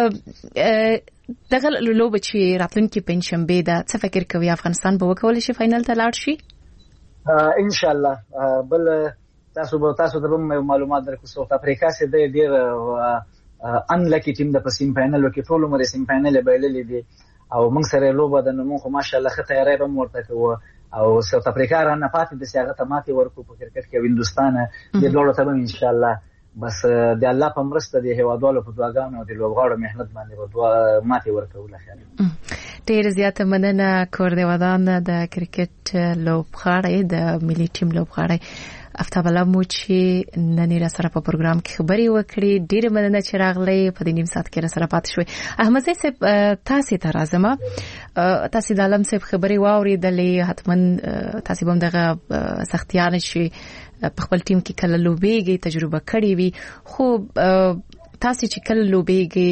دغه لوبه چې راتلونکي پنجشنبې ده څه فکر کوي افغانستان به وکولی شي فاینل ته لاړ شي؟ ان شاء الله. بل تاسو به تاسو ته معلومات درکړو ساوث افریقا سره د ډېر ان لکی ټیم د پسیم فاینل کې ټول عمر سیم فاینل بایللې دي او موږ سره لوبه د نو خو ماشاءالله ښه تیاری به ورته کوو او ساوث افریقا را نه پاتې د سیاغه تماتي ورکو په کرکټ کې هندستان د ډول ته ان شاء الله بس د الله په مرسته د هوادوالو په دعاګانو او د لوبغاړو مهنت باندې به دعا ماتي ورکول خیر. ډېر زیاته مننه کور دی ودان د کرکټ لوبغاړی د ملي ټیم لوبغاړی افتاب الله مو چې نن را سره په پروګرام کې خبرې وکړې. ډېر مننه چې راغلی په دې نیم ساعت کې را سره پاتې شوې. احمد صاحب تاسې ته راځم. تاسې د عالم صاحب خبرې واورېدلې حتما تاسې به هم دغه سختیانې چې په خپل ټیم کې کله لوبېږي تجربه کړې وي خو تاسې چې کله لوبېږي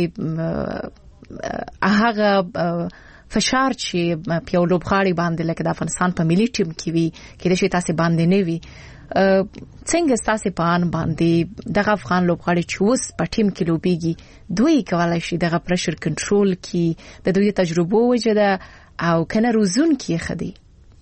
هغه فشار چې په یو لوبغاړي باندې لکه د افغانستان په ملي ټیم کې وي کېدای شي تاسې باندې نه وي څنګه ستاسې په ان باندې دغه افغان لوبغاړي چې اوس په ټیم کې لوبېږي دوی کولی شي دغه پرشر کنټرول کړي د دوی تجربو وجه ده او که نه روزونکي یې ښه دی؟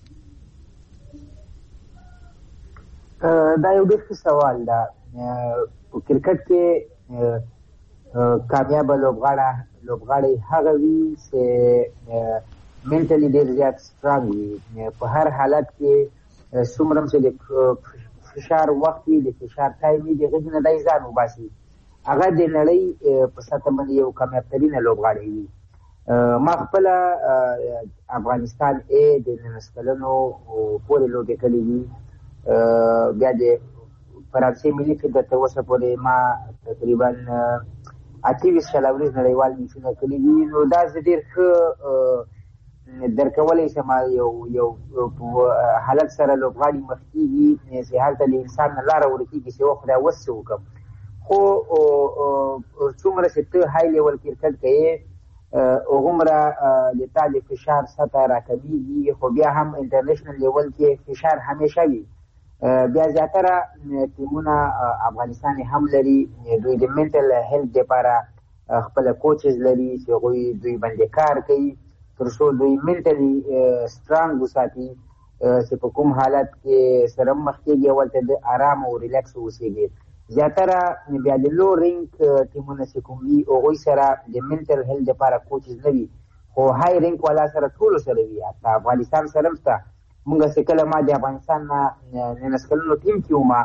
دا یو ډېر ښه سوال ده. په کرکټ کې کامیابه لوبغاړی لوبغاړی هغه وي چې منټلي ډېر زیات سترانګ وي په هر حالت کې څومره هم چې د فشار وخت وي د فشار ټایم وي د هغې نه دی ځان وباسي هغه د نړۍ په سطح باندې یو کامیاب ترینه لوبغاړی وي. ما خپله افغانستان ای د نولس کلنو پورې لوبې کړې دي بیا د فرانسې ملي کرکټ تر اوسه پورې ما تقریبا اته ویشت شلاوريز نړیوال میچونه کړي دي نو دا زه ډېر ښه درکولی شم یو یو حالت سره لوبغاړي مخ کېږي چې هلته له انسان نه لاره ورکېږي چې و خدای اوس څه وکړم خو څومره چې ته های لیول کرکټ کوې هغومره د تا د فشار سطح راکمیږي خو بیا هم انټرنیشنل لیول کې فشار همیشه وي. بیا زیاتره ټیمونه افغانستان هم لري دوی د منټل هیلث دپاره خپله کوچز لري چې هغوی دوی باندې کار کوي تر څو دوی منټلي سترانګ وساتي چې په کوم حالت کې سره مخ کېږي هلته د ارام او ریلیکس اوسېږي. زیاتره بیا د لو رینک ټیمونه چې کوم وي هغوی سره د منټل هیلث دپاره کوچز نه وي خو های رینک والا سره ټولو سره وي حتی افغانستان سره هم شته. مونږ چې کله ما د افغانستان نه نولس کلنو ټیم کې وم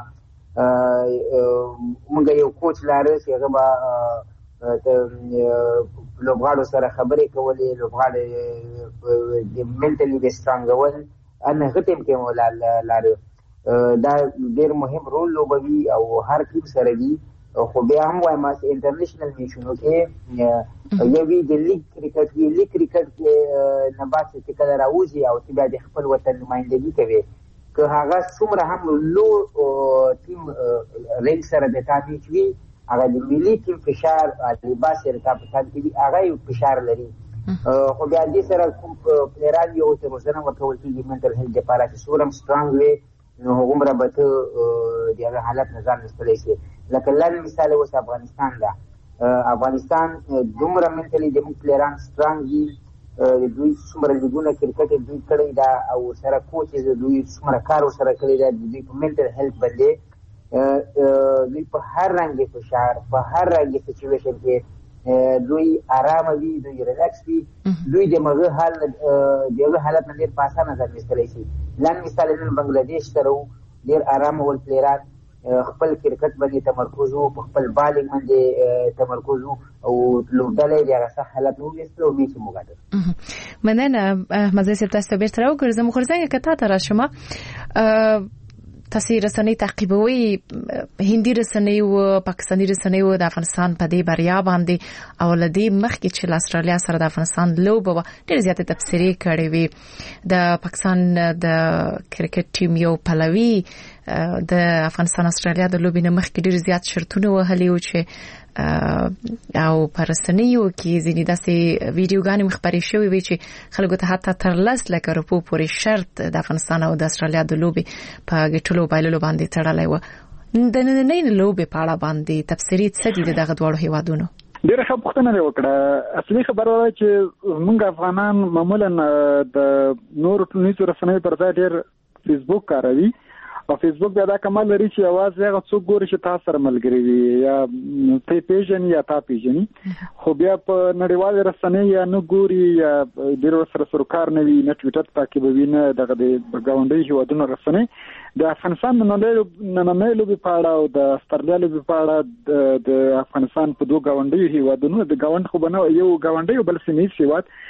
مونږ یو کوچ لاره چې هغه به لوبغاړو سره خبرې کولې لوبغاړي د منټلي د سترانګول ان هغه ټیم کې مو لاره دا ډېر مهم رول لوبوي او هر ټیم سره وي خو بیا هم وایم چې انټرنیشنل میچونو کې یو وي د لیګ کرکټ وي لیګ کرکټ کې نه بعد چې کله راوځي او چې بیا د خپل وطن نمایندګي کوي که هغه څومره هم لو ټیم رینک سره د تا میچ وي هغه د ملي ټیم فشار لباس یې تا په شان کې وي هغه یو فشار لري خو بیا دې سره کوم پلیران یو ته روزنه ورکول کېږي منټل هیلث دپاره چې څومره هم سترانګ وي نو هغومره به ته د هغه حالت نه ځان ایستلی شي. لکه لنډ مثال اوس افغانستان ده افغانستان دومره منټلي زموږ پلیران سترانګ دي دوی څومره لیګونه کرکټ دوی کړی ده او سره کوچز دوی څومره کار ورسره کړی ده دوی په منټل هیلث باندې دوی په هر رنګ فشار په هر رنګ سچویشن کې دوی آرامه وي دوی ریلیکس وي دوی د مغه حال د هغه حالت نه ډېر په اسانه ځان ایستلی شي. لنډ مثال نن بنګلادیش سره و ډېر آرامه ول پلیران خپل کرکټ باندې تمرکز و په خپل بالینګ باندې تمرکز و او لوبډله یې د هغه ښه حالت نه وویستله او میچ یې وګټل. مننه احمد صاحب تاسو ته بېرته راوګرځم خو زنګ که تا ته راشم تاسو رسنۍ تعقیبوي هندي رسنۍ او پاکستاني رسنۍ او د افغانستان په دې بریا باندې او لدی مخکې چې استرالیا سره د افغانستان لوبه ډېر زیاته تبصرې کړې وي د پاکستان د کرکټ ټیم یو پلوي د افغانستان استرالیا د لوبې نه مخکې ډېر زیات شرطونه وهلي و چې او پرسنیو کې ځینې داسې ویډیوګانې مخبري شوې وي چې خلکو ته حتی تر لس لک روپو پورې شرط د افغانستان او د استرالیا د لوبې په ګټلو بایللو باندې تړلی و. د نننۍ لوبې په اړه باندې تفسیري څه دي د دغه دواړو هیوادونو؟ ډېر ښه پوښتنه وکړه. اصلي خبره ده چې موږ افغانان معمولا د نورو ټولنیزو رسنیو پر ځای ډېر فیسبوک کاروي او فیسبوک دا کمال لري چې اواز هغه څوک ګوري چې تاسو سره ملګری وي یا ته پیژنې یا تا پیژنې، خو بیا په نړیوال رسنۍ یا نه ګوري یا ډېر سره سروکار نه وي، نه ټویټر تعقیبوي، نه دغه د ګاونډي هیوادونو رسنۍ. د افغانستان نننۍ لوبې په اړه او د استرالیا لوبې په اړه د افغانستان په دوه ګاونډي هیوادونو د ګاونډ خو بنه یو ګاونډي بل سیمه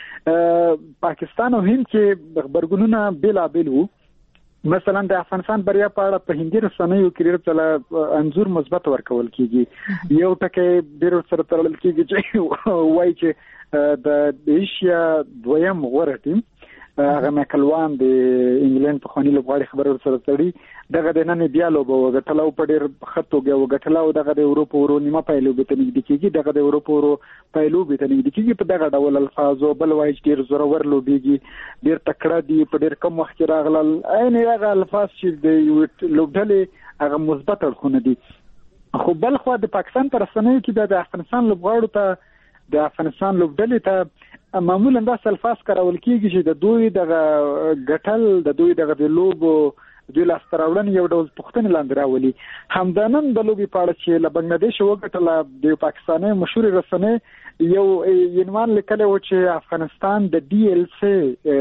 هیواد پاکستان او هند چې خبرګونونه بېلابېل وو. مثلا د افغانستان بریا په اړه په هندي رسنیو کې ډېر څه انځور مثبت ورکول کیږي. یو ټکی ډېر سره تړل کیږي چې وایي چې د ایشیا دویم غوره ټیم هغه مکلوان د انګلند په خونی لوبغاړي خبرو سره تړي دغه د نن بیا لوبه وګټلو په ډېر خطوګه وګټلو دغه د اروپا ورو نیمه پایلو به تنګ دي کیږي دغه د اروپا ورو پایلو به تنګ دي کیږي په دغه ډول الفاظو بل وایي ډېر زورور لوبيږي ډېر تکړه دي په ډېر کم وخت کې راغلل عین هغه الفاظ چې د لوبډلې هغه مثبت اړخونه دي. خو بل خو د پاکستان پر رسنیو کې د افغانستان لوبغاړو ته د افغانستان لوبډلې ته معمولا دا الفاظ کارول کیږي چې د دوی دغه ګټل د دوی دغه د لوبو دوی لاستراوړن یو ډول پښتني لاندې راولي. همدانن د لوبي په اړه چې له بنگلاديش وګټله د پاکستاني مشهور رسنۍ یو عنوان لیکلی و چې افغانستان د ډي ال سي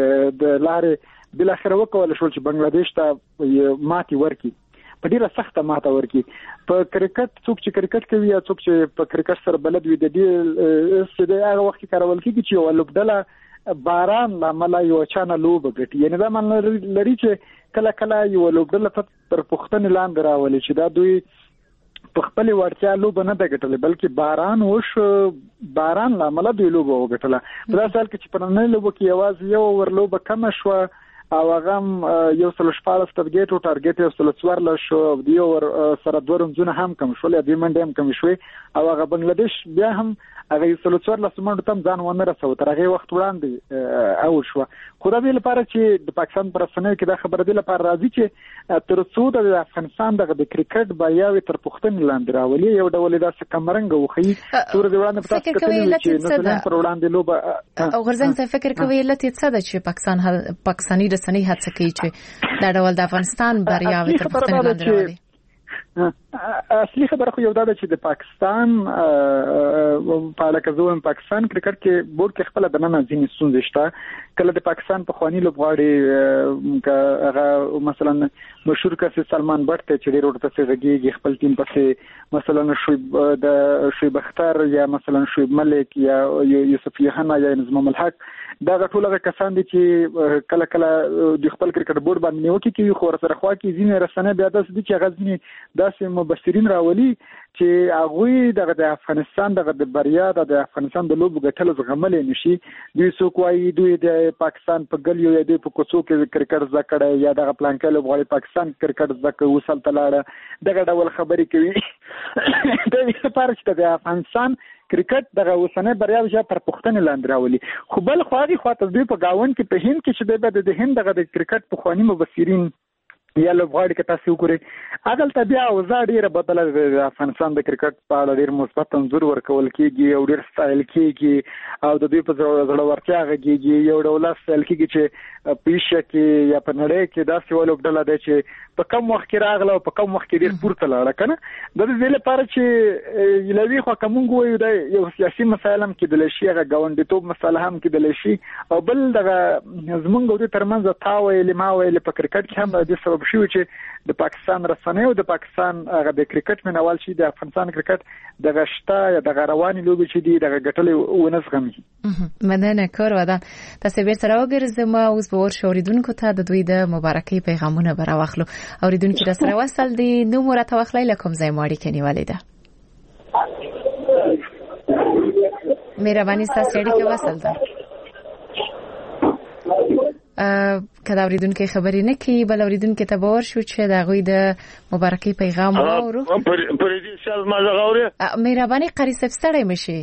د لارې بل اخر وکول شو چې بنگلاديش ته ماتي ورکي په ډیره سخته ماته ورکي. په کرکټ څوک چې کرکټ کوي یا څوک چې په کرکټ سره بلد وي د دې چې د هغه وخت کارول کیږي چې یو لوبډله باران لامل یو چانه لوب غټي، یعنی دا معنی لري چې کله کله یو لوبډله پر پښتني لاندې راولي چې دا دوی په خپل ورتیا لوب نه د غټل بلکې باران وش باران لامل دوی لوب وغټله. په داسې حال کې چې په نن لوب کې आवाज یو ور لوب کم شو او هغه یو سل شپږ ټارګټ او ټارګټ یو سل څوار شو دیو ور سره دوه رمزونه هم کم شول یا دوی منډه هم کم شوي او هغه بنگلاديش بیا هم هغه یو سل څوار لسمنډ تم ځان ونه رسو تر هغه وخت وړاندې او شو. خو دا ویل لپاره چې د پاکستان پر رسنیو کې دا خبره دی لپاره راځي چې تر څو د افغانستان دغه د کرکټ بریاوي تر پښتون لاندې راولي یو ډول داسې کمرنګ وخی تور دی وړاندې پتاس کتلې چې نن پر وړاندې لوبه او غرزنګ ته فکر کوي لته څه د چې پاکستان پاکستاني رسنۍ هڅه کوي چې دا ډول د افغانستان بریاوي تر پښتون لاندې راولي. اصلي خبره خو یو دا ده چې د پاکستان په اړه کوم پاکستان کرکټ کې بورډ کې خپل د نن ځینې ستونزې شته. کله د پاکستان په خواني لوبغاړي هغه مثلا مشهور کس سلمان بټ ته چې ډېر ورته څنګه خپل ټیم پسې مثلا شعیب د شعیب اختر یا مثلا شعیب ملک یا یوسف یحنا یا نظام الحق دا ټول کسان دي چې کله کله د خپل کرکټ بورډ باندې نیوکه کوي خو سره خوا کې ځینې رسنۍ بیا داسې دي چې غزنی داسې مبصرین راولي چې هغه دغه د افغانستان دغه د بریا د افغانستان د لوبو ګټل زغمل نشي. دوی څوک وایي دوی د پاکستان په ګلیو یا د کوڅو کې کرکټ زکړه یا دغه پلان کې لوبغاړي پاکستان کرکټ زکه وصل تلاړه دغه ډول خبرې کوي. د دې لپاره چې د افغانستان کرکټ دغه وسنه بریا چې پر پښتون لاندې راولي. خو بل خواږي خاطر دوی په گاوند کې په هند کې چې د هند دغه د کرکټ په خواني مبصرین یا لوبغاړي کې تاسو وګورئ اګل طبيعه او زړه بدله د افغانستان د کرکټ په اړه ډیر مثبت انځور ورکول کیږي او ډیر سټایل کیږي او د دوی په زړه ورتیا غږیږي یو ډول سټایل کیږي چې پیشه کې یا په نړۍ کې داسې ولوبډله ده چې په کم وخت کې راغله او په کم وخت کې ډیر پورته لاړه کنه. د دې لپاره چې لوي خو کوم وایو د یو سیاسي مسایل هم کې د لشي هغه ګاونډیتوب مسله هم کې د لشي او بل دغه زمونږ د ترمنځ تاوې لماوې په کرکټ کې هم د سبب خوشي و چې د پاکستان رسنیو د پاکستان هغه د کرکټ مینوال چې د افغانستان کرکټ د غشتا یا د غرواني لوبي چې دی د غټلې ونس غمي مننه کور ودان تاسو به سره وګرځم اوس به ور شوریدونکو ته د دوی د مبارکي پیغامونه براوخلو اوریدونکو د سره وصل دي نو مرته وخلای لکم زای ماړي کنيواله ده مهرباني تاسو اړیکه وصل ده ا کله اوریدونکو خبرې نه کوي بل اوریدونکو ته باور شو چې دا غوي د مبارکي پیغام وورو پر دې شال ما زغاوري مهرباني قاری صاحب ستړی مشي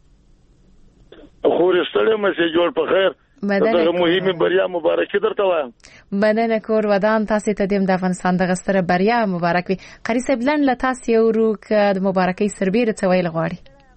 خو ستړی مشي جوړ په خیر دغه مهمه بریا مبارکي درته وایم مننه کور ودان تاسو ته د افغانستان د غستره بریا مبارک وي قاری صاحب لن له تاسو یو ک د مبارکي سربېره څویل غواړي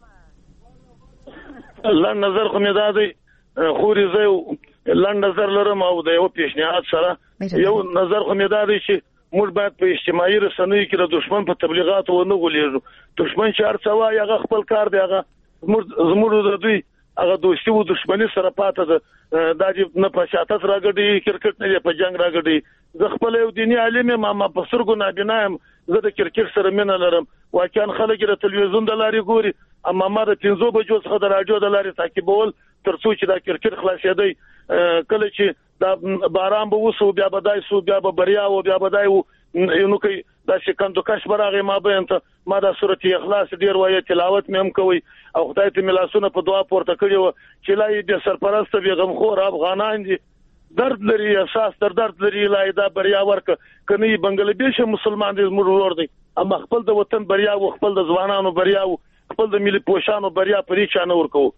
لن نظر خو مې دادی خوري زه لن نظر لرم او د یو پیشنهاد سره یو نظر خو مې دادی چې موږ باید په اجتماعي رسنیو کې د دشمن په تبلیغات و نه غولېږو دشمن چې هر څه وایي هغه خپل کار دی هغه زموږ د دوی هغه دوستي او دشمنی سره پاته ده دا چې نه په شاتت راګړي کرکټ نه په جنگ راګړي زه خپل یو دیني عالم ما ما په سرګو نابینا یم زه د کرکټ سره مینه لرم واکان خلک د تلویزیون د لارې ګوري اما ما د پنځو بجو څخه د رادیو د لارې تعقیبول ترڅو چې دا کرکټ خلاصېدی کله چې دا باران به وسو بیا به دای سو بیا به بریا او بیا به دای نو کوي دا شکندو کش براغه ما به انت ما د سورته اخلاص ډیر وایي تلاوت مې هم کوي او خدای ته ملاسونه په دعا پورته کړی و چې لای دې سرپرست به غمخور افغانان دي درد لري احساس در درد لري لای دا بریا ورک کني بنگلاديش مسلمان دي موږ ور دي اما خپل د وطن بریا او خپل د ځوانانو بریا او خپل د ملي پوشانو بریا پرې چانه ورکو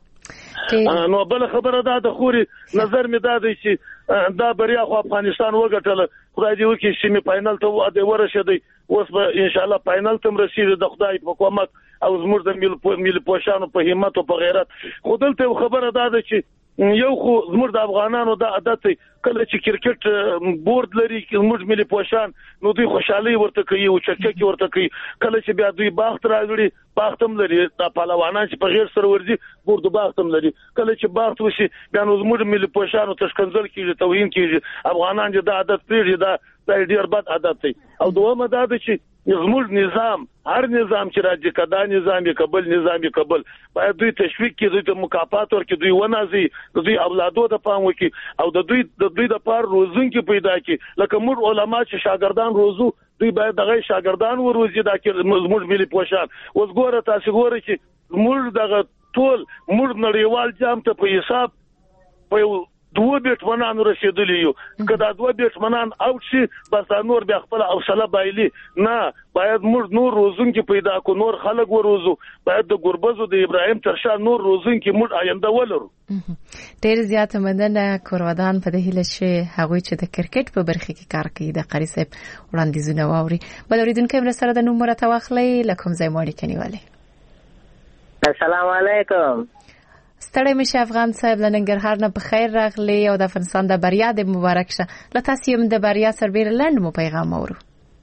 نو بل خبره ده د خوري نظر می دادی چې دا بریا خو افغانستان وګټل خدای دې وکړي چې می فائنل ته د ورشدي اوس به ان شاء الله فائنل ته رسیدي د خدای په کومک او زموږ د ملي پوشانو په همت او په غیرت خودلته خبره ده چې یو خو زموږ د افغانانو د عادت کله چې کرکټ بورډ لري زموږ ملي پوشان نو دوی خوشحالي ورته کوي او چکچکی ورته کوي کله چې بیا دوی باغ راغړي باغتم لري د پهلوانان چې په غیر سره ورځي بورډ باغتم لري کله چې باغ وشي بیا نو زموږ ملي پوشانو تشکنځل کیږي توهین کیږي افغانان د عادت پیږي دا ډیر بد عادت دی او دومره دا چې زموږ نظام هر نظام چې راځي کدا نظام کابل نظام کابل باید دوی تشویق کړي دوی ته مکافات ورکړي دوی ونازي دوی اولادو ته پام وکړي او د دوی د دوی د پار روزونکو پیدا کړي لکه موږ علما چې شاګردان روزو دوی باید دغه شاګردان وروزي دا کې موږ ملي پوشان اوس ګوره تاسو ګوره چې موږ دغه ټول موږ نړیوال جام ته په حساب په دوه بیټمنان رسیدلی یو کدا دوه بیټمنان او چې بس نور بیا خپل حوصله بایلی نه باید موږ نور روزونکو پیدا کو نور خلک وروزو باید د ګربزو د ابراهیم ترشا نور روزونکو موږ آینده ولرو ډیر زیات مننه کورودان په دې هله شي هغه چې د کرکټ په برخه کې کار کوي د قاری صاحب وړاندیزونه واوري بل اوریدونکو هم سره د نومره توخلې لکم زای ماړي کنيواله السلام علیکم ستړی مشه افغان صاحب لننګرهار نه په خیر راغلی او د افغانستان د بریا د مبارک شه له تاسو هم د بریا سربېره لند مو پیغام اورو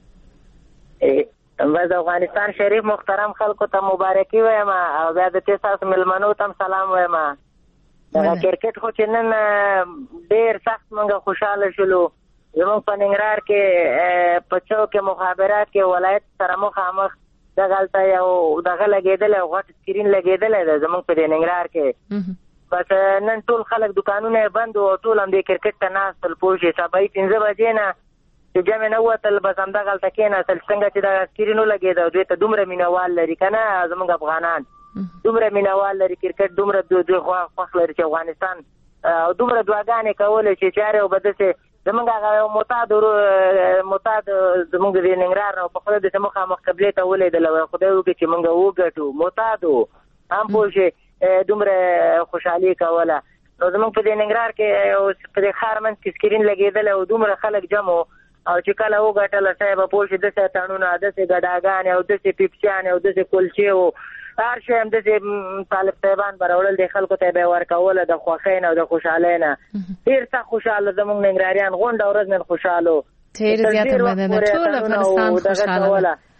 د افغانستان شریف محترم خلکو ته مبارکي وایم او بیا د تاسو ملمنو ته سلام وایم دا کرکټ خو چې نن ډېر سخت مونږه خوشاله شولو زموږ په ننګرهار کې په چوک مخابرات کې ولایت سره مخامخ دغلته یو دغه لګیدل او غټ سکرین لګیدل د زمونږ په ننګرهار کې بس نن ټول خلک دکانونه بند او ټول هم د کرکټ ته ناستل پوه سبای پنځه بجې نه چې جمع نه وتل بس هم دغلته کې نه تل څنګه چې د سکرینو لګید او دوی ته دومره مینوال لري کنه زمونږ افغانان دومره مینوال لري کرکټ دومره دوی خو خوښ لري چې افغانستان او دومره دعاګانې کولې چې چاره وبدسه زمونږ هغه معتاد معتاد زمونږ د ننګرهار او په خپل د سمخه مقابله ته ولیدل او خدای وکړي چې مونږ وګټو معتادو هم پوه دومره خوشحالي کوله نو زمونږ په د ننګرهار کې په د خارمن کې سکرین لګیدل او دومره خلک جمع او چې کله وګټل صاحب پوه شي د ساتانونو د سه ګډاګان او د سه پیپسیان او د سه کلچې او هر شي هم د طالب صاحبان برول د خلکو ته به ورکول د خوښین او د خوشالینه ډیر څه خوشاله زمونږ ننګراریان غونډه ورځ نن خوشاله ډیر زیات مننه ټول افغانستان خوشاله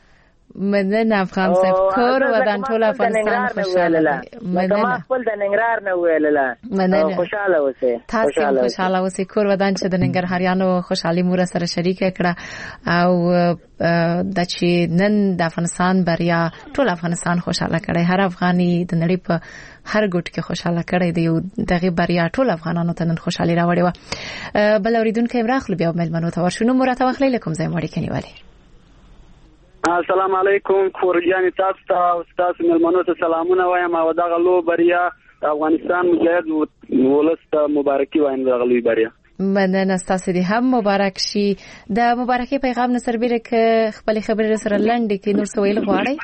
مننه افغان صاحب کور ودان ټول افغانستان خوشاله مننه خپل د ننګرهار نه ویلله مننه خوشاله اوسئ تاسو خوشاله اوسئ کور ودان چې د ننګرهاریانو خوشحالي مور سره شریک کړه او د چې نن د افغانستان بریا ټول افغانستان خوشاله کړي هر افغاني د نړۍ په هر ګوټ کې خوشاله کړي دی دغه بریا ټول افغانانو ته نن خوشحالي راوړي و بل اوریدونکو راخلو بیا ملمنو ته ورشنو مرته واخلې لکم زې مړی کني والی السلام علیکم خورجان تاسو ته او تاسو ملمنو ته سلامونه وایم او دغه لو بریا افغانستان مجاهد ولست مبارکي وایم دغه لوی بریا مننه تاسو دې هم مبارک شي د مبارکي پیغام نصر بیره ک خپل خبرې سره لنډ کې نور څه ویل غواړي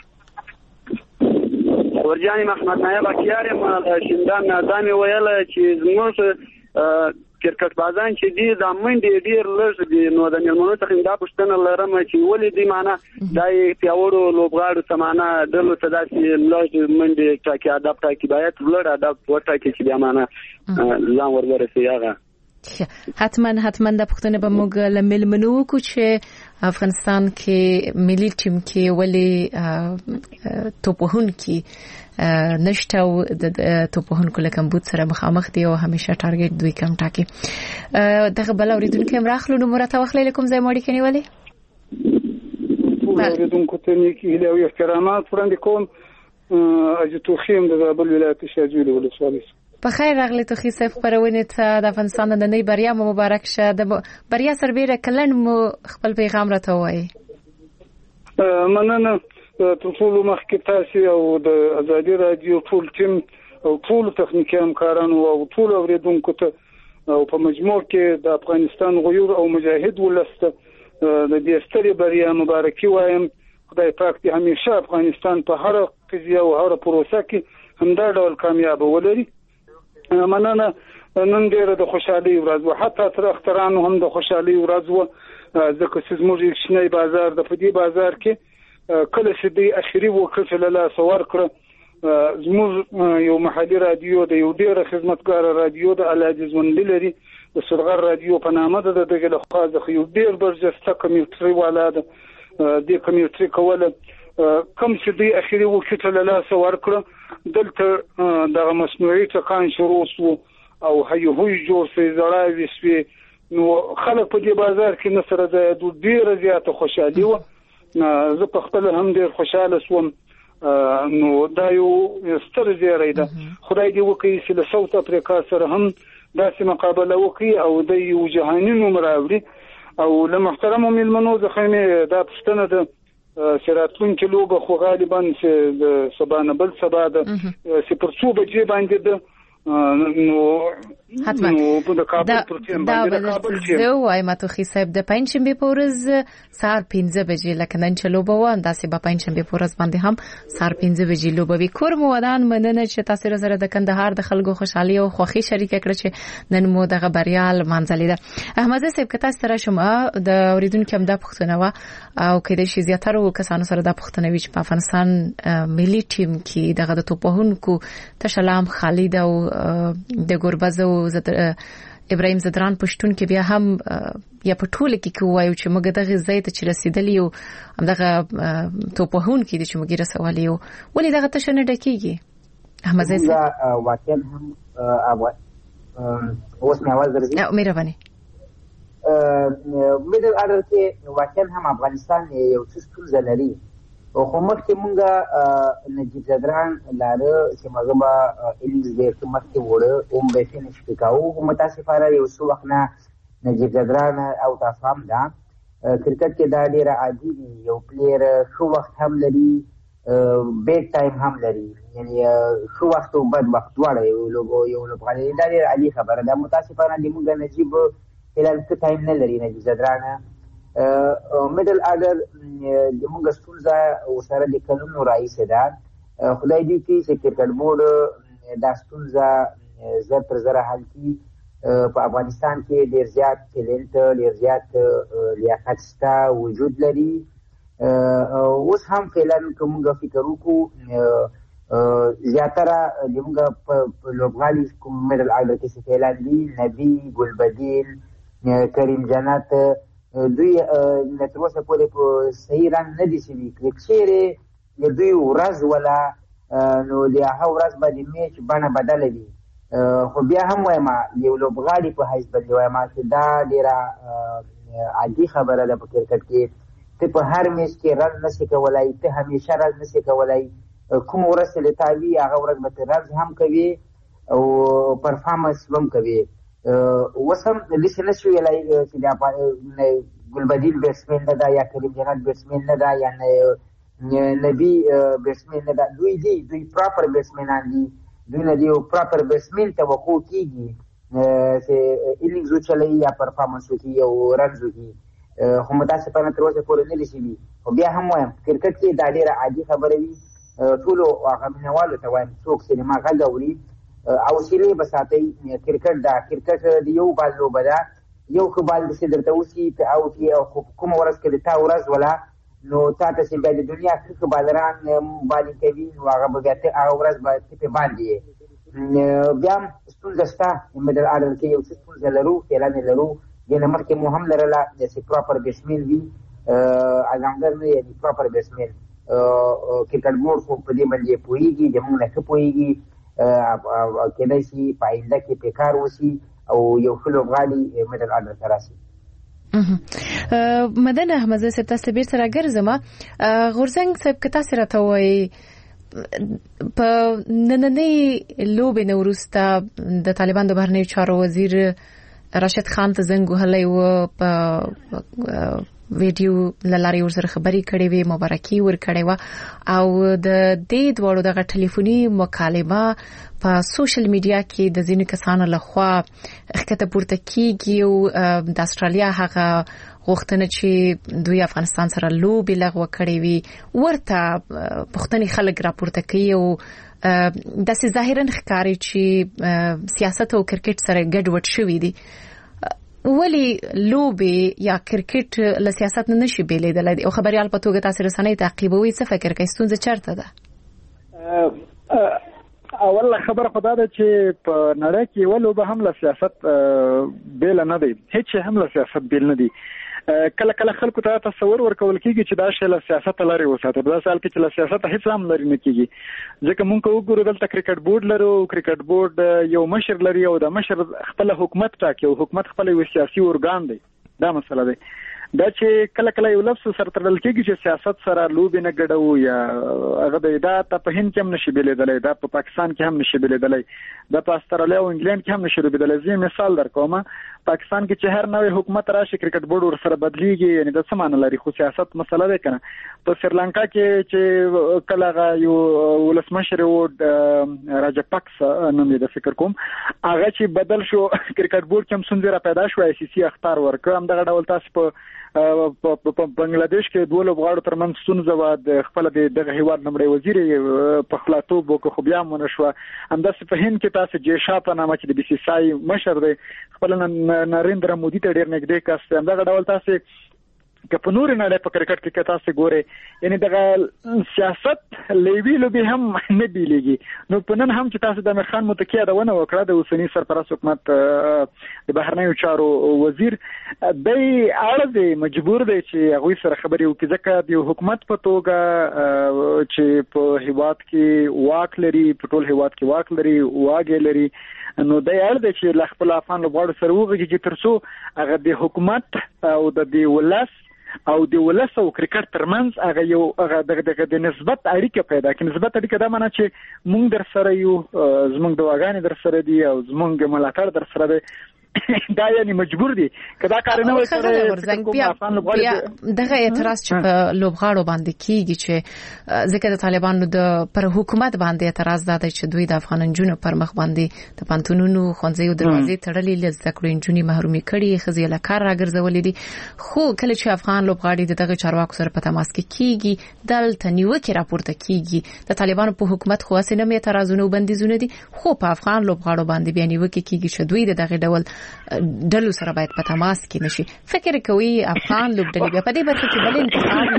خورجان محمد نایب اکیار ما شیندان نظام ویل چې زموږ کرکټ بازان چې دي د منډي ډیر لږ دي نو د ملمنو څخه دا پښتنه لرم چې ولې دي معنا دای پیاوړو لوبغاړو سمانه دلته تداسي لږ منډي ټاکي ادب ټاکي باید لړ ادب ورټاکي چې بیا معنا لا ورورسي هغه حتما حتما د پښتنه به موږ لملمنو کو چې افغانستان کې ملي ټیم کې ولې توپهون کې نشته او د توپهون کله کمبود سره مخامخ دی او همیشه ټارګټ دوی کم ټاکي دغه بل اوریدونکو هم راخلو نو مرته واخلې کوم ځای مړی کني ولی اوریدونکو ته نیکی له احترامات وړاندې کوم اجي توخیم د بل ولایت شاجوی ولسوالۍ په خیر راغلی توخی صاحب پرونه ته د افغانستان د نړۍ بریا مبارک شه د بریا سربېره کلن مو خپل پیغام راته وایي مننه ټول مخکې تاسو او د ازادي رادیو ټول ټیم او ټول تخنیکی همکارانو او ټول اوریدونکو ته او په مجموع کې د افغانستان غیور او مجاهد ولسته د دې سترې بریا مبارکي وایم خدای پاک دې همیشه افغانستان په هر قضیه او هر پروسه کې همدا ډول کامیاب ولري مننه نن ډېر د خوشحالي ورځ و حتی تر اخترانو هم د خوشحالي ورځ و ځکه چې زموږ شنه بازار د فدی بازار کې کله چې د اخیری وکړه له لاس ورکړه زموږ یو محلي رادیو د یو ډېر خدمتګار رادیو د الاجز وندل لري د سرغر رادیو په نامه د دغه لخوا د یو ډېر برجسته کمیوټري والاده د کمیوټري کوله کوم چې د اخیری وکړه له لاس ورکړه دلته د مصنوعي ټکان شروع شو او هيهوي جوړ شي زړاوي سوي نو خلک په دې بازار کې نصر د ډېر زیاته خوشالي و زه په خپل هم ډېر خوشاله شوم نو دا یو ستر زیری ده خدای دې وکړي چې له ساوث افریقا سره هم داسې مقابله وکړي او د یو جهاني نوم راوړي او له محترمو مېلمنو څخه مې دا پوښتنه ده سراتونکو لوبه خو غالبا چې د سبا نه بل سبا ده چې پر څو بجې باندې ده نو حتما دا دا بل زه وایم ته خو صاحب د پنځشنبه په ورځ سهار پنځه بجې لکه نن چې لوبه و انداسې په پنځشنبه په ورځ باندې هم سهار پنځه بجې لوبه وی کور مو ودان مننه چې تاسو سره د کندهار د خلکو خوشحالي او خوښي شریک کړه چې نن مو دغه بریا منځلې ده احمد صاحب که تاسو سره شوم د اوریدونکو هم د پښتنه وا او کله چې زیاتره کسانو سره د پښتنه وی چې په افغانستان ملي ټیم کې دغه د توپهونکو تشلام خالد او د ګوربز او ابراهيم زدران پښتون کې بیا هم یا په ټوله کې کوایو چې موږ دغه ځای ته چې رسیدلی او دغه توپهون کې چې موږ رسولي او ولې دغه تشنه ډکیږي احمد زید واقعا هم اوس مې आवाज درځي او مهرباني میډل اډر کې واقعا هم افغانستان یو څه ستونزه لري او خو مخکې مونږه نجیب زدران لاره چې مغبا الیز دې مخکې وړه او به فینش وکاو هم متاسفانه یو څو وخت نه نجیب زدران او تاسو هم دا کرکټ کې دا ډېر عادي دی یو پلیر شو وخت هم لري بیک ټایم هم لري یعنی شو وخت او بد وخت دواړه یو لوګو یو لوګو دا ډېر عادي خبره ده متاسفانه د مونږ نجیب هلال څه ټایم نه لري نجیب زدران میډل اډر د موږ ستونزه او سره د قانون رئیس ده خدای دې کې چې کرکټ بورډ دا ستونزه زر تر زر حل کړي په افغانستان کې ډېر زیات ټیلنټ ډېر زیات لیاقت شته وجود لري اوس هم فعلا کوم فکر وکړو زیاتره د موږ په لوبغالي کوم میډل اډر کې چې فعلا دي نبی ګلبدین کریم جنت دوی له تر اوسه پورې په صحیح رنګ نه دي شوي. که چیرې د دوی ورځ ولا نو د هغه ورځ به د میچ بڼه بدله وي. خو بیا هم وایم یو لوبغاړي په حیث باندې وایم چې دا ډېره عادي خبره ده په کرکټ کې. ته په هر میچ کې رن نشي کولی، ته همیشه رن نشي کولی. کوم ورځ چې د تا وي هغه ورځ به ته رن هم کوي او پرفارمنس هم کوي. اوس هم داسې نه شو ویلی چې دا ګلبدین بیټسمین نه ده یا کریم جنت بیټسمین نه ده یا نبي بیټسمین نه ده. دوی دي دوی پراپر بیټسمینان دي. دوی نه د یو پراپر بیټسمین توقع کېږي چې انینګز وچلوي یا پرفارمنس وکړي او رنز وکړي. خو متاسفانه تر اوسه پورې نه دي شوي. خو بیا هم وایم کرکټ کې دا ډېره عادي خبره وي. ټولو هغه مینوالو ته وایم څوک سینما غږ اوري حوصلې به ساتئ. کرکټ دا کرکټ د یو بال لوبه ده. یو ښه بال داسې درته وسي ته اوټ یې او کومه ورځ کې د تا ورځ ولا نو تا ته چې بیا د دنیا ښه ښه بالران بالینګ کوي نو هغه به بیا هغه ورځ به ته پرې باندې یې. بیا هم ستونزه شته میډل آرډر کې یو څه ستونزه لرو، فعلا یې لرو. دې نه مخکې مو هم لرله داسې پراپر بیټسمین وي الرانډر نه یعنې پراپر بیټسمین. کرکټ بورډ خو په دې باندې پوهېږي، زموږ نه ښه پوهېږي. کېدای شي په آینده کې پرې کار وشي او یو ښه لوبغاړي میډل آرډر ته راشي. مدن احمد صاحب تاسو بیر سره ګرځم. غورځنګ صاحب که تاسو راته وایي په نننۍ لوبې نه وروسته د طالبان د بهرنیو چارو وزیر راشد خان ته زنګ وهلی و، په ویډیو لاري ورسره خبري کړې وي، مبارکي ورکړې و او د دې دوړو دغه ټلیفوني مکالمه په سوشل میډیا کې د ځینو کسانو لخوا ښکته پورته کیږي او د استرالیا هغه غوښتنه چې دوی افغانستان سره لوبې لغوه کړې وي ورته پښتني خلک راپورته کوي او داسې ظاهرا ښکاري چې سیاست او کرکټ سره ګډوډ شوي دي. ولی لوبې یا کرکټ له سیاست نه نشي بیلیدلی او خبريال په توګه تاسو رسنۍ تعقیبوي؟ څه فکر کوئ ستونزه چیرته ده؟ اوله خبره خدا ده چې په نړۍ کې یو لوبه هم له سیاست بیل نه دی، هیڅ هم له سیاست بیل نه دی. کله کله خلکو ته تصور ورکول کیږي چې دا شی له سیاست لري وساته. په داسې حال کې چې له سیاست هیڅ هم لري نه کیږي، ځکه مونږ وګورو دلته کرکټ بورډ لرو. کرکټ بورډ یو مشر لري او د مشر خپل حکومت ټاکي او حکومت خپل یو سیاسي ارګان دی. دا مسله ده. دا چې کله کله یو لفظ سره تړل کېږي چې سیاست سره لوبې نه ګډوو یا هغه د دا ته په هند کې هم نشي بیلیدلی، دا په پاکستان کې هم نشي بیلیدلی، دا په استرالیا او انګلند کې هم نشي بیلیدلی. زه مثال درکوم، پاکستان کې چې هر نوې حکومت راشي کرکټ بورډ ور سره بدلیږي، یعنی د څه معنی لري؟ خو سیاست مسله ده کنه. په سریلانکا کې چې کله یو ولسمشر و راجپاکس نوم یې د فکر کوم هغه چې بدل شو کرکټ بورډ کې هم ستونزې را پیدا شو، آی سی سی اخطار ورکړ. هم دغه ډول تاسو په په بنگلاديش کې دوه لوبغاړو ترمنځ ستونزه و، د خپل دغه هیواد نمبر وزیر په خلاطوب وکړو خو بیا مونږ شو. همداسې په هند کې تاسو جیشا په نامه چې د بي سی سی آی مشر دی خپل نریندرا مودي ته ډیر نږدې کس دی. همدغه ډول تاسو که په نور نه په کرکټ کې تاسو ګورئ، یعنی دغه سیاست لیوی لوبي هم نه بیلېږي. نو په نن هم چې تاسو د امیر خان متکیه دا ونه وکړه د اوسنی سرپرست حکومت د بهرنیو چارو وزیر دی اړه دی مجبور دی چې هغه سره خبرې وکړي، ځکه د حکومت په توګه چې په هیواد کې واک لري، په ټول هیواد کې واک لري، واګې لري، نو د اړ د چې ل خپل افغان لوبغاړو سره وغږیږي چې ترڅو هغه د حکومت او د دی ولس او د ولس او کرکټ ترمنځ هغه یو هغه دغه د نسبت اړیکه پیدا کړي. نسبت اړیکه دا معنی چې مونږ در سره یو، زمونږ دواګانې در سره دي او زمونږ ملاتړ در سره دی. دا یعنی مجبور دي کدا کار نه وي سره دغه اعتراض چې په لوبغاړو باندې کیږي چې ځکه د طالبانو د پر حکومت باندې اعتراض ده چې دوی د افغان جنونو پر مخ باندې د پانتونونو خونځیو دروازې تړلې، لږ ذکر انجونی محرومي کړي، خزي له کار راګرځولې دي. خو کله چې افغان لوبغاړي دغه چارواکو سره په تماس کې کیږي دلته نیوکه راپورته کیږي د طالبانو په حکومت خو اسنه مې اعتراضونه بندیزونه دي، خو په افغان لوبغاړو باندې بیا نیوکه کیږي چې دوی دغه ډول ډلو سره باید په تماس کې نشي. فکر کوي افغان لوبډلې بیا په دې برخه کې بل انتخاب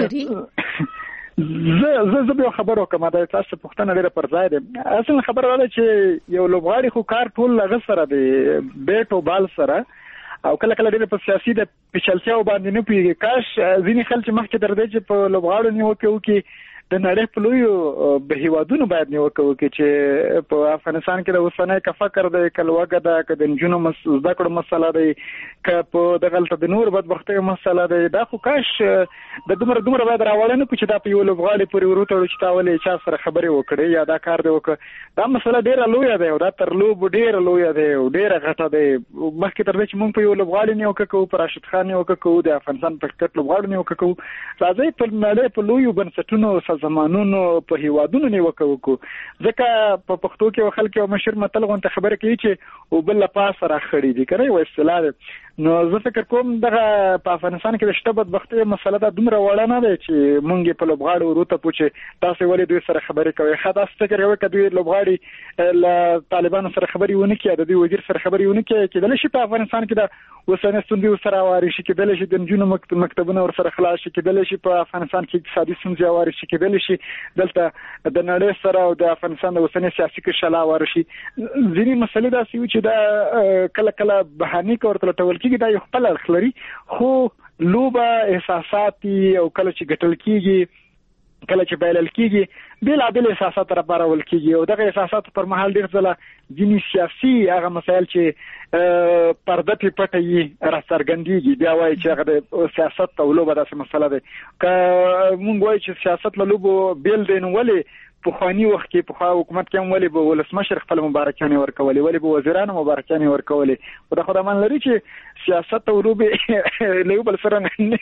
لري؟ زه زه زه به خبرو کوم دا تاسو پوښتنه لري پر ځای ده. اصل خبره ده چې یو لوبغاړي خو کار ټول لغه سره دی، بیټ او بال سره، او کله کله ډېر په سیاسي د پیچلتیاو باندې نه پیږي. کاش ځینې خلک مخکې تر دې چې په لوبغاړو نیوکه وکړي د نړۍ په لویو به هیوادونو باید نیوکه وکړي چې په افغانستان کې د اوسنۍ که فقر دی که لوږه ده که د نجونو زده کړو مسله دی که په دغلته د نور بدبختیو مسله دی. دا خو کاش د دومره دومره باید راوړی نه کړو چې دا په یو لوبغاړي پورې وروتړو چې تا ولې چا سره خبرې وکړې یا دا کار دی وکړه. دا مسله ډېره لویه دی او دا تر لوبو ډېره لویه دی او ډېره غټه دی. مخکې تر دې چې موږ په یو لوبغاړي نیوکه کوو، په راشد خان نیوکه کوو، د افغانستان په کرکټ لوبغاړو نیوکه کوو، راځئ په نړۍ په لویو بنسټونو سازمانونو په هیوادونو نیوکه وکړو. ځکه په پښتو کې خلک یو مشهور متل غونډه خبره کوي چې او بل له پاسه راخړي دي کنه یو اصطلاح ده. نو زه فکر کوم دغه په افغانستان کې د شته بدبختۍ مسله دا دومره وړه نه ده چې مونږ په لوبغاړو وروته پوښي تاسو ولې دوی سره خبرې کوي. ښه تاسو فکر کوئ که دوی لوبغاړي له طالبانو سره خبرې ونه کړي، د دوی وزیر سره خبرې ونه کړي، کېدلی شي په افغانستان کې د اوسنۍ ستونزې ورسره هوارې شي، کېدلی شي د نجونو مکتبونه ورسره خلاص شي، کېدلی شي په افغانستان کې اقتصادي ستونزې هوارې شي، کېدلی شي دلته د نړۍ سره او د افغانستان د اوسنۍ سیاسي کشاله هواره شي. ځینې مسلې داسې وي چې دا کله کله بهاني که ورته لټول کېږي دا یو خپل اړخ لري، خو لوبه احساسات او کله چې ګټل کېږي کله چې بایلل کېږي بېلابېل احساسات راپارول کېږي او دغه احساسات پر مهال ډېر ځله ځینې سیاسي هغه مسایل چې پرده پې پټه وي راڅرګندېږي. بیا وایي چې هغه د سیاست او لوبه داسې مسله دی. که مونږ وایو چې سیاست له لوبو بېل دی نو ولې پخواني وخت کې پخوا حکومت کې هم ولې به ولسمشر خپل مبارکانې ورکولې، ولې به وزیرانو مبارکانې ورکولې. خو دا خو دا مان لري چې سیاست او لوبې له یو بل سره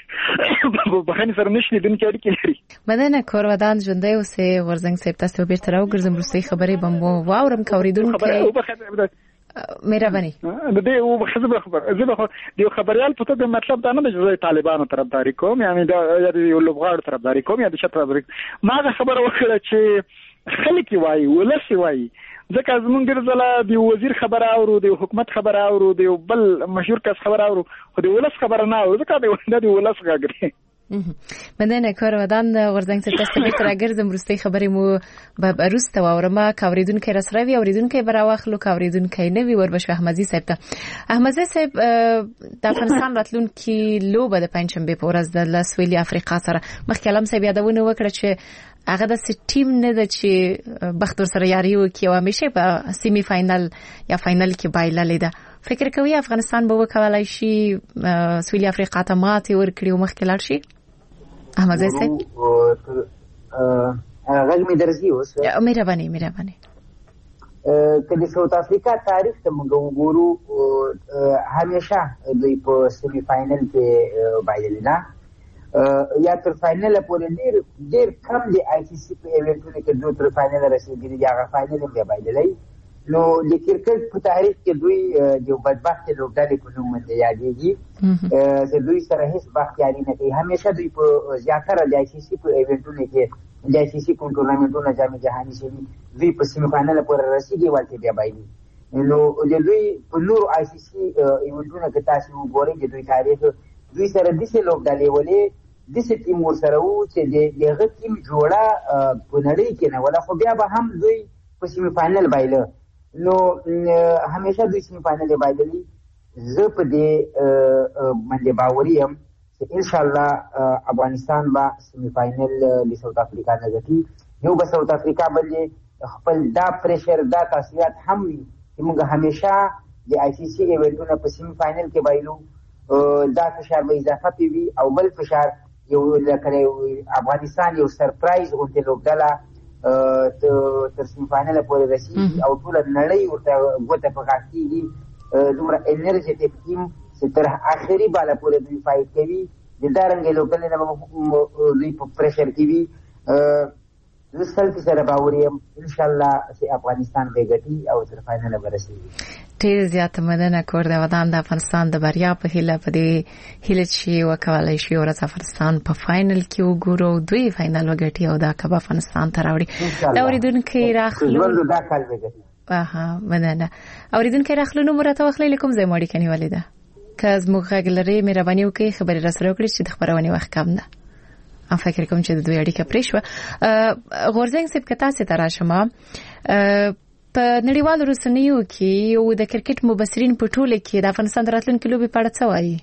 بخښنې سره نشي لیدونکي اړیکې لري. مننه کورودان ژوندی اوسې. غورځنګ صاحب تاسو بیرته راوګرځم، وروستۍ خبرې به مو واورم که اورېدونکی مهرباني د دې او خبره خبر زه به د خبريال په توګه مطلب دا نه دی چې طالبانو طرفداري کوم یعنی دا د لوبغاړو طرفداري کوم یا د شت طرفداري. ما دا خبره وکړه چې خلک وایي ولس وایي ځکه زمونږ ګرځله د وزیر خبره اورو، د حکومت خبره اورو، د بل مشهور کس خبره اورو، خو د ولس خبره نه اورو ځکه د ولس غاګري. مننه کورودان. غورځنګ صاحب تاسو بیرته راګرځم، وروستۍ خبرې مو به وروسته واورم. که اورېدونکی راسره وي اورېدونکی به راواخلو، که اورېدونکی نه وي وربشو احمدزي صاحب ته. احمدزي صاحب د افغانستان راتلونکي لوبه د پنجشنبې په ورځ د سویلي افریقا سره مخکې علم صاحب یادونه وکړه چې هغه د ټیم نه ده چې بخت ورسره یاري وکړي او همیشه په سیمي فاینل یا فاینل کې بایللې ده. فکر کوي افغانستان به وکولای شي سویلي افریقا ته ماتې ورکړي او مخکې لاړ شي؟ احمدزي صاحب غږ مې درځي اوس؟ مهرباني مهرباني. که د ساوث افریقا تاریخ ته موږ وګورو همیشه دوی په سیمي فاینل کې بایللې ده یا تر فاینل پورې ډېر ډېر کم د آی سی سی په ایونټونو کې دوی تر فاینل رسېدلي دي، هغه فاینل هم بیا بایللی. نو د کرکټ په تاریخ کې دوی د بدبختې لوبډلې په نوم باندې یادېږي چې دوی سره هیڅ بختیاري نه کوي. همیشه دوی په زیاتره د آی سی سی په ایونټونو کې د آی سی سی کوم ټورنامنټونه جام جهاني شوي دوی په سیمي فاینل پورې رسېږي ولته بیا بایلي. نو د دوی په نورو آی سی سی ایونټونو کې تاسو وګورئ د دوی تاریخ دوی سره داسې لوبډلې ولې داسې ټیم ورسره وو چې د هغه ټیم جوړه په نړۍ کې نه وله، خو بیا به هم دوی په سیمي فاینل بایله. نو همیشه دوی سیمي فاینل بایللي. زه په دې باندې باوري یم چې انشاءالله افغانستان به سیمي فاینل د ساوث افریقا نه ګټي. یو به ساوث افریقا باندې خپل دا پریشر دا تاثیرات هم وي چې موږ همیشه د آی سی سی ایونټونه په سیمي فاینل کې بایلو. دا فشار به اضافه پې وي او بل فشار یو لکه افغانستان یو سرپرایز غوندې لوبډله تر سیمي فاینل پورې رسېږي او ټوله نړۍ ورته ګوته په غاښ کېږي. دومره انرژیټک ټیم چې تر آخري باله پورې دوی فایټ کوي. د دا رنګې لوبډلې نه به دوی په پریشر کې وي. زه سل فیصده باور یم انشاءالله چې افغانستان به ګټي او تر فاینله به رسېږي. ډېر زیاته مننه کورودان. د افغانستان د بریا په هیله په دې هیله چې وکولای شي ورځ افغانستان په فاینل کې وګورو، دوی فاینل وګټي او دا کب افغانستان ته راوړي. دا اوریدونکي راخلو دا کال وګټي. اها مننه. اوریدونکي راخلو نو مرته وخلې لیکم زه ماړی کني ولیدا که زموږ غږ لري مهرباني وکړئ خبري راسره وکړئ چې د خبرونې وخت کم ده. ام فکر کوم چې د دوی اړیکه پرې شوه. غورځنګ صاحب که تاسو ته راشم په نړیوالو رسنیو کې یو د کرکټ مبصرین په ټوله کې د افغانستان د راتلونکي لوبې په اړه څه وایي؟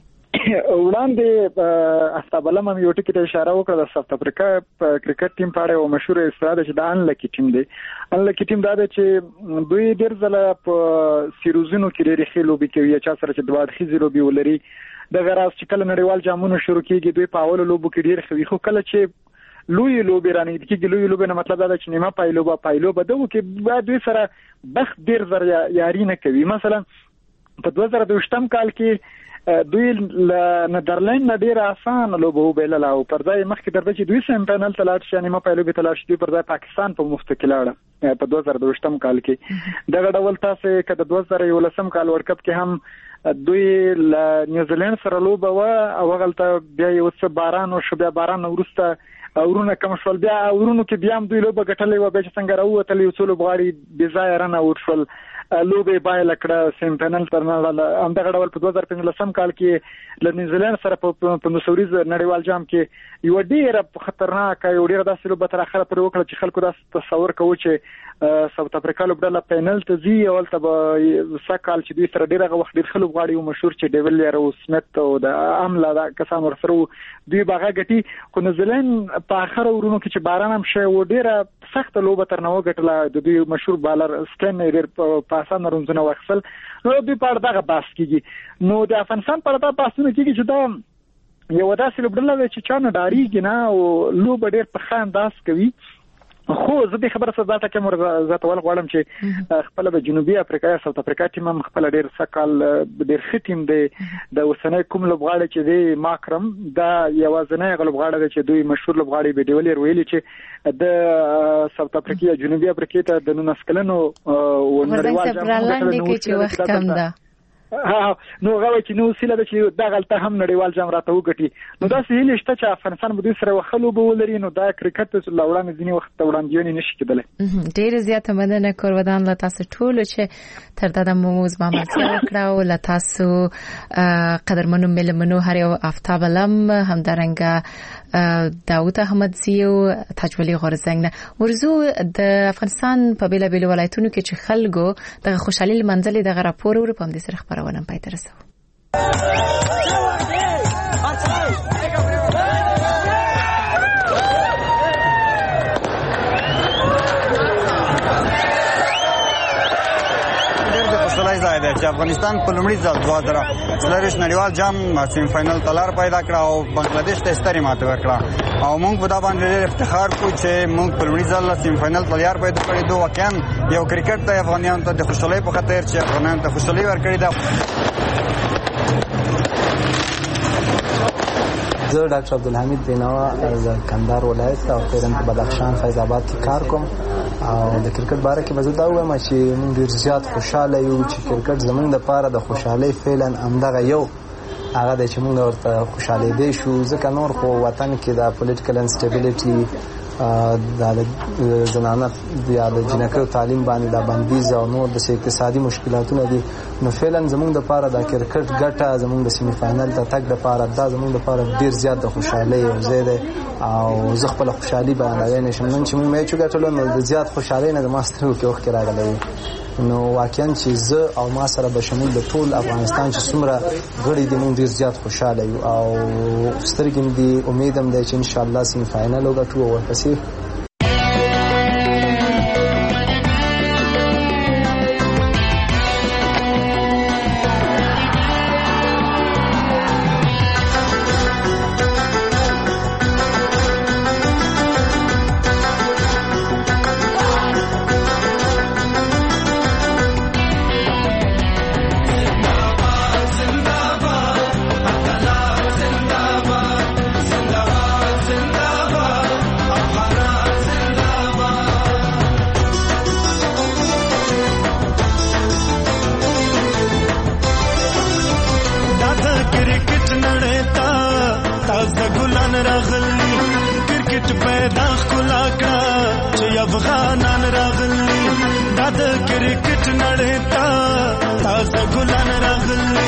وړاندې استابلم هم یو ټکی ته اشاره وکړه د ساوث افریقا په کرکټ ټیم په اړه یو مشهور اصطلاح ده چې د انلکی ټیم دی. انلکی ټیم دا ده چې دوی ډېر ځله په سیریزونو کې ډېرې ښې لوبې کوي، چا سره چې دوه اړخیزې لوبې ولري. دغه راز چې کله نړیوال جامونه شروع کېږي دوی په اولو لوبو کې ډېر ښه وي، خو کله چې لوی لوبې رانږدې کېږي، لوی لوبې نه مطلب دا ده چې نیمه پایلوبه پایلوبه دغو کې دوی سره بخت ډېر زر یاري نه کوي. مثلا په دوه زره دویشتم کال کې دوی له نیدرلند نه ډیره اسانه لوبه وبایلله او پر ځای مخکې درته چې دوی سیم فاینل ته لاړ شي، نیمه پایلوبې ته لاړ شي، دوی پر ځای پاکستان په مفت کې لاړه په دوه زره دویشتم کال کې. دغه ډول تاسو که د دوه زره یولسم کال ورلډ کپ کې هم دوی له نیوزیلند سره لوبه وه او هغلته بیا یو څه باران وشو، بیا باران وروسته اورونه کم شول، بیا اورونو کې بیا هم دوی لوبه ګټلې وه، بیا چې څنګه راووتل یو څو لوبغاړي بې ځایه رن اوټ شول، لوبې بایله کړه، سیم فاینل ته نړله. همدغه ډول په دوه زره پنځلسم کال کې له نیوزیلند سره په پنځوس ورځ نړیوال جام کې یو ډیره خطرناکه یو ډیره داسې لوبه تر اخره پورې وکړه چې خلکو داسې تصور کوو چې ساوث افریقا لوبډله فاینل ته ځي او هلته به سږ کال چې دوی سره ډېر هغه وخت ډېر ښه لوبغاړي وو مشهور چې ډیولیر او سمیت او د املا دا کسان ورسره وو، دوی به هغه ګټي. خو نیوزیلند په اخره ورونو کې چې باران هم شوی و ډېره سخته لوبه ترنه وګټله، د دوی مشهور بالر سټین ډېر په اسانه رنزونه واخیستل. نو دوی په اړه دغه بحث کېږي. نو د افغانستان په اړه دا بحثونه کېږي چې دا یو داسې لوبډله ده چې چا نه ډارېږي نه او لوبه ډېر په ښه انداز کوي. خو زه دې خبره څه دا ټکی ور زیاتول غواړم چې خپله د جنوبي افریقا یا ساوث افریقا ټیم هم خپله ډېر څه کال ډېر ښه ټیم دی. د اوسنی کوم لوبغاړی چې دی ماکرم دا یوازینی هغه لوبغاړی دی چې دوی مشهور لوبغاړی به ډیولیر ویلي چې د ساوث افریقا یا جنوبي افریقا ته د نولس کلنو نړیوال جام نو هغه چې نو سیله ده چې دا غلطه هم نړیوال جام راته وګټي. نو دا هیله شته چې افغانستان به دوی سره وخلو به ولري، نو دا کرکټ ته لاوړان ځینې وخت وړاندوینې نشي کېدلی. ډېر زیاته مننه کورودان له تاسو ټولو چې تر دا د موز ماملتیا وکړه او له تاسو قدرمنو ملمنو هر یو آفتاب علم همدارنګه داوود احمدزی او تجولی غورزنګ نه ورزو د افغانستان په بیلا بیل ولایتونو کې چې خلکو د خوشحالي منځلې د غراپور ور په دې سره خبرونه پای ته رسو. دی چې افغانستان په لومړي ځل دوه زره څلرویشت نړیوال جام سیم فاینل ته لار پیدا کړه او بنگلاديش ته سترې ماته ورکړه او موږ په دا باندې ډېر افتخار کوو چې موږ په لومړي ځل سیم فاینل ته لار پیدا کړې دوه واقعا یو کرکټ ته افغانانو ته د خوشحالۍ په خاطر چې افغانانو ته خوشحالي ورکړې ده. زه ډاکټر عبدالحمید بینوا از کندهار ولایت او فعلا په بدخشان فیض آباد کې کار کوم او د کرکټ باره کې به زه دا وایم چې موږ ډېر زیات خوشاله یو چې کرکټ زموږ دپاره د خوشحالۍ فعلا همدغه یو هغه دی چې موږ ورته خوشحالېدی شو، ځکه نور خو وطن کې د پولیټیکل انسټیبلیټي د زنانه یا د جنکیو تعلیم باندې د بندیز او نور د اقتصادي مشکلاتونه دي. نو فعلا زموږ دپاره د کرکټ ګټه زموږ د سیمي فاینل ته تګ دپاره دا زموږ دپاره ډېر زیات د خوشحالۍ یو ځای دی او زه خپله خوشحالي بیانوی نه شم. نن چې موږ میچ وګټلو نو د زیات خوشحالۍ نه زما سترګو کې اوښکې راغلی نو واقعا چې زه او ما سره به شمول د ټول افغانستان چې څومره غړي دي موږ ډېر زیات خوشحاله یو او سترګې مې دي امید هم دی چې انشاءالله سیمي فاینل وګټو او ورپسې افغانان راغلي دا د کرکټ نړۍ ته تازه ګلان راغلي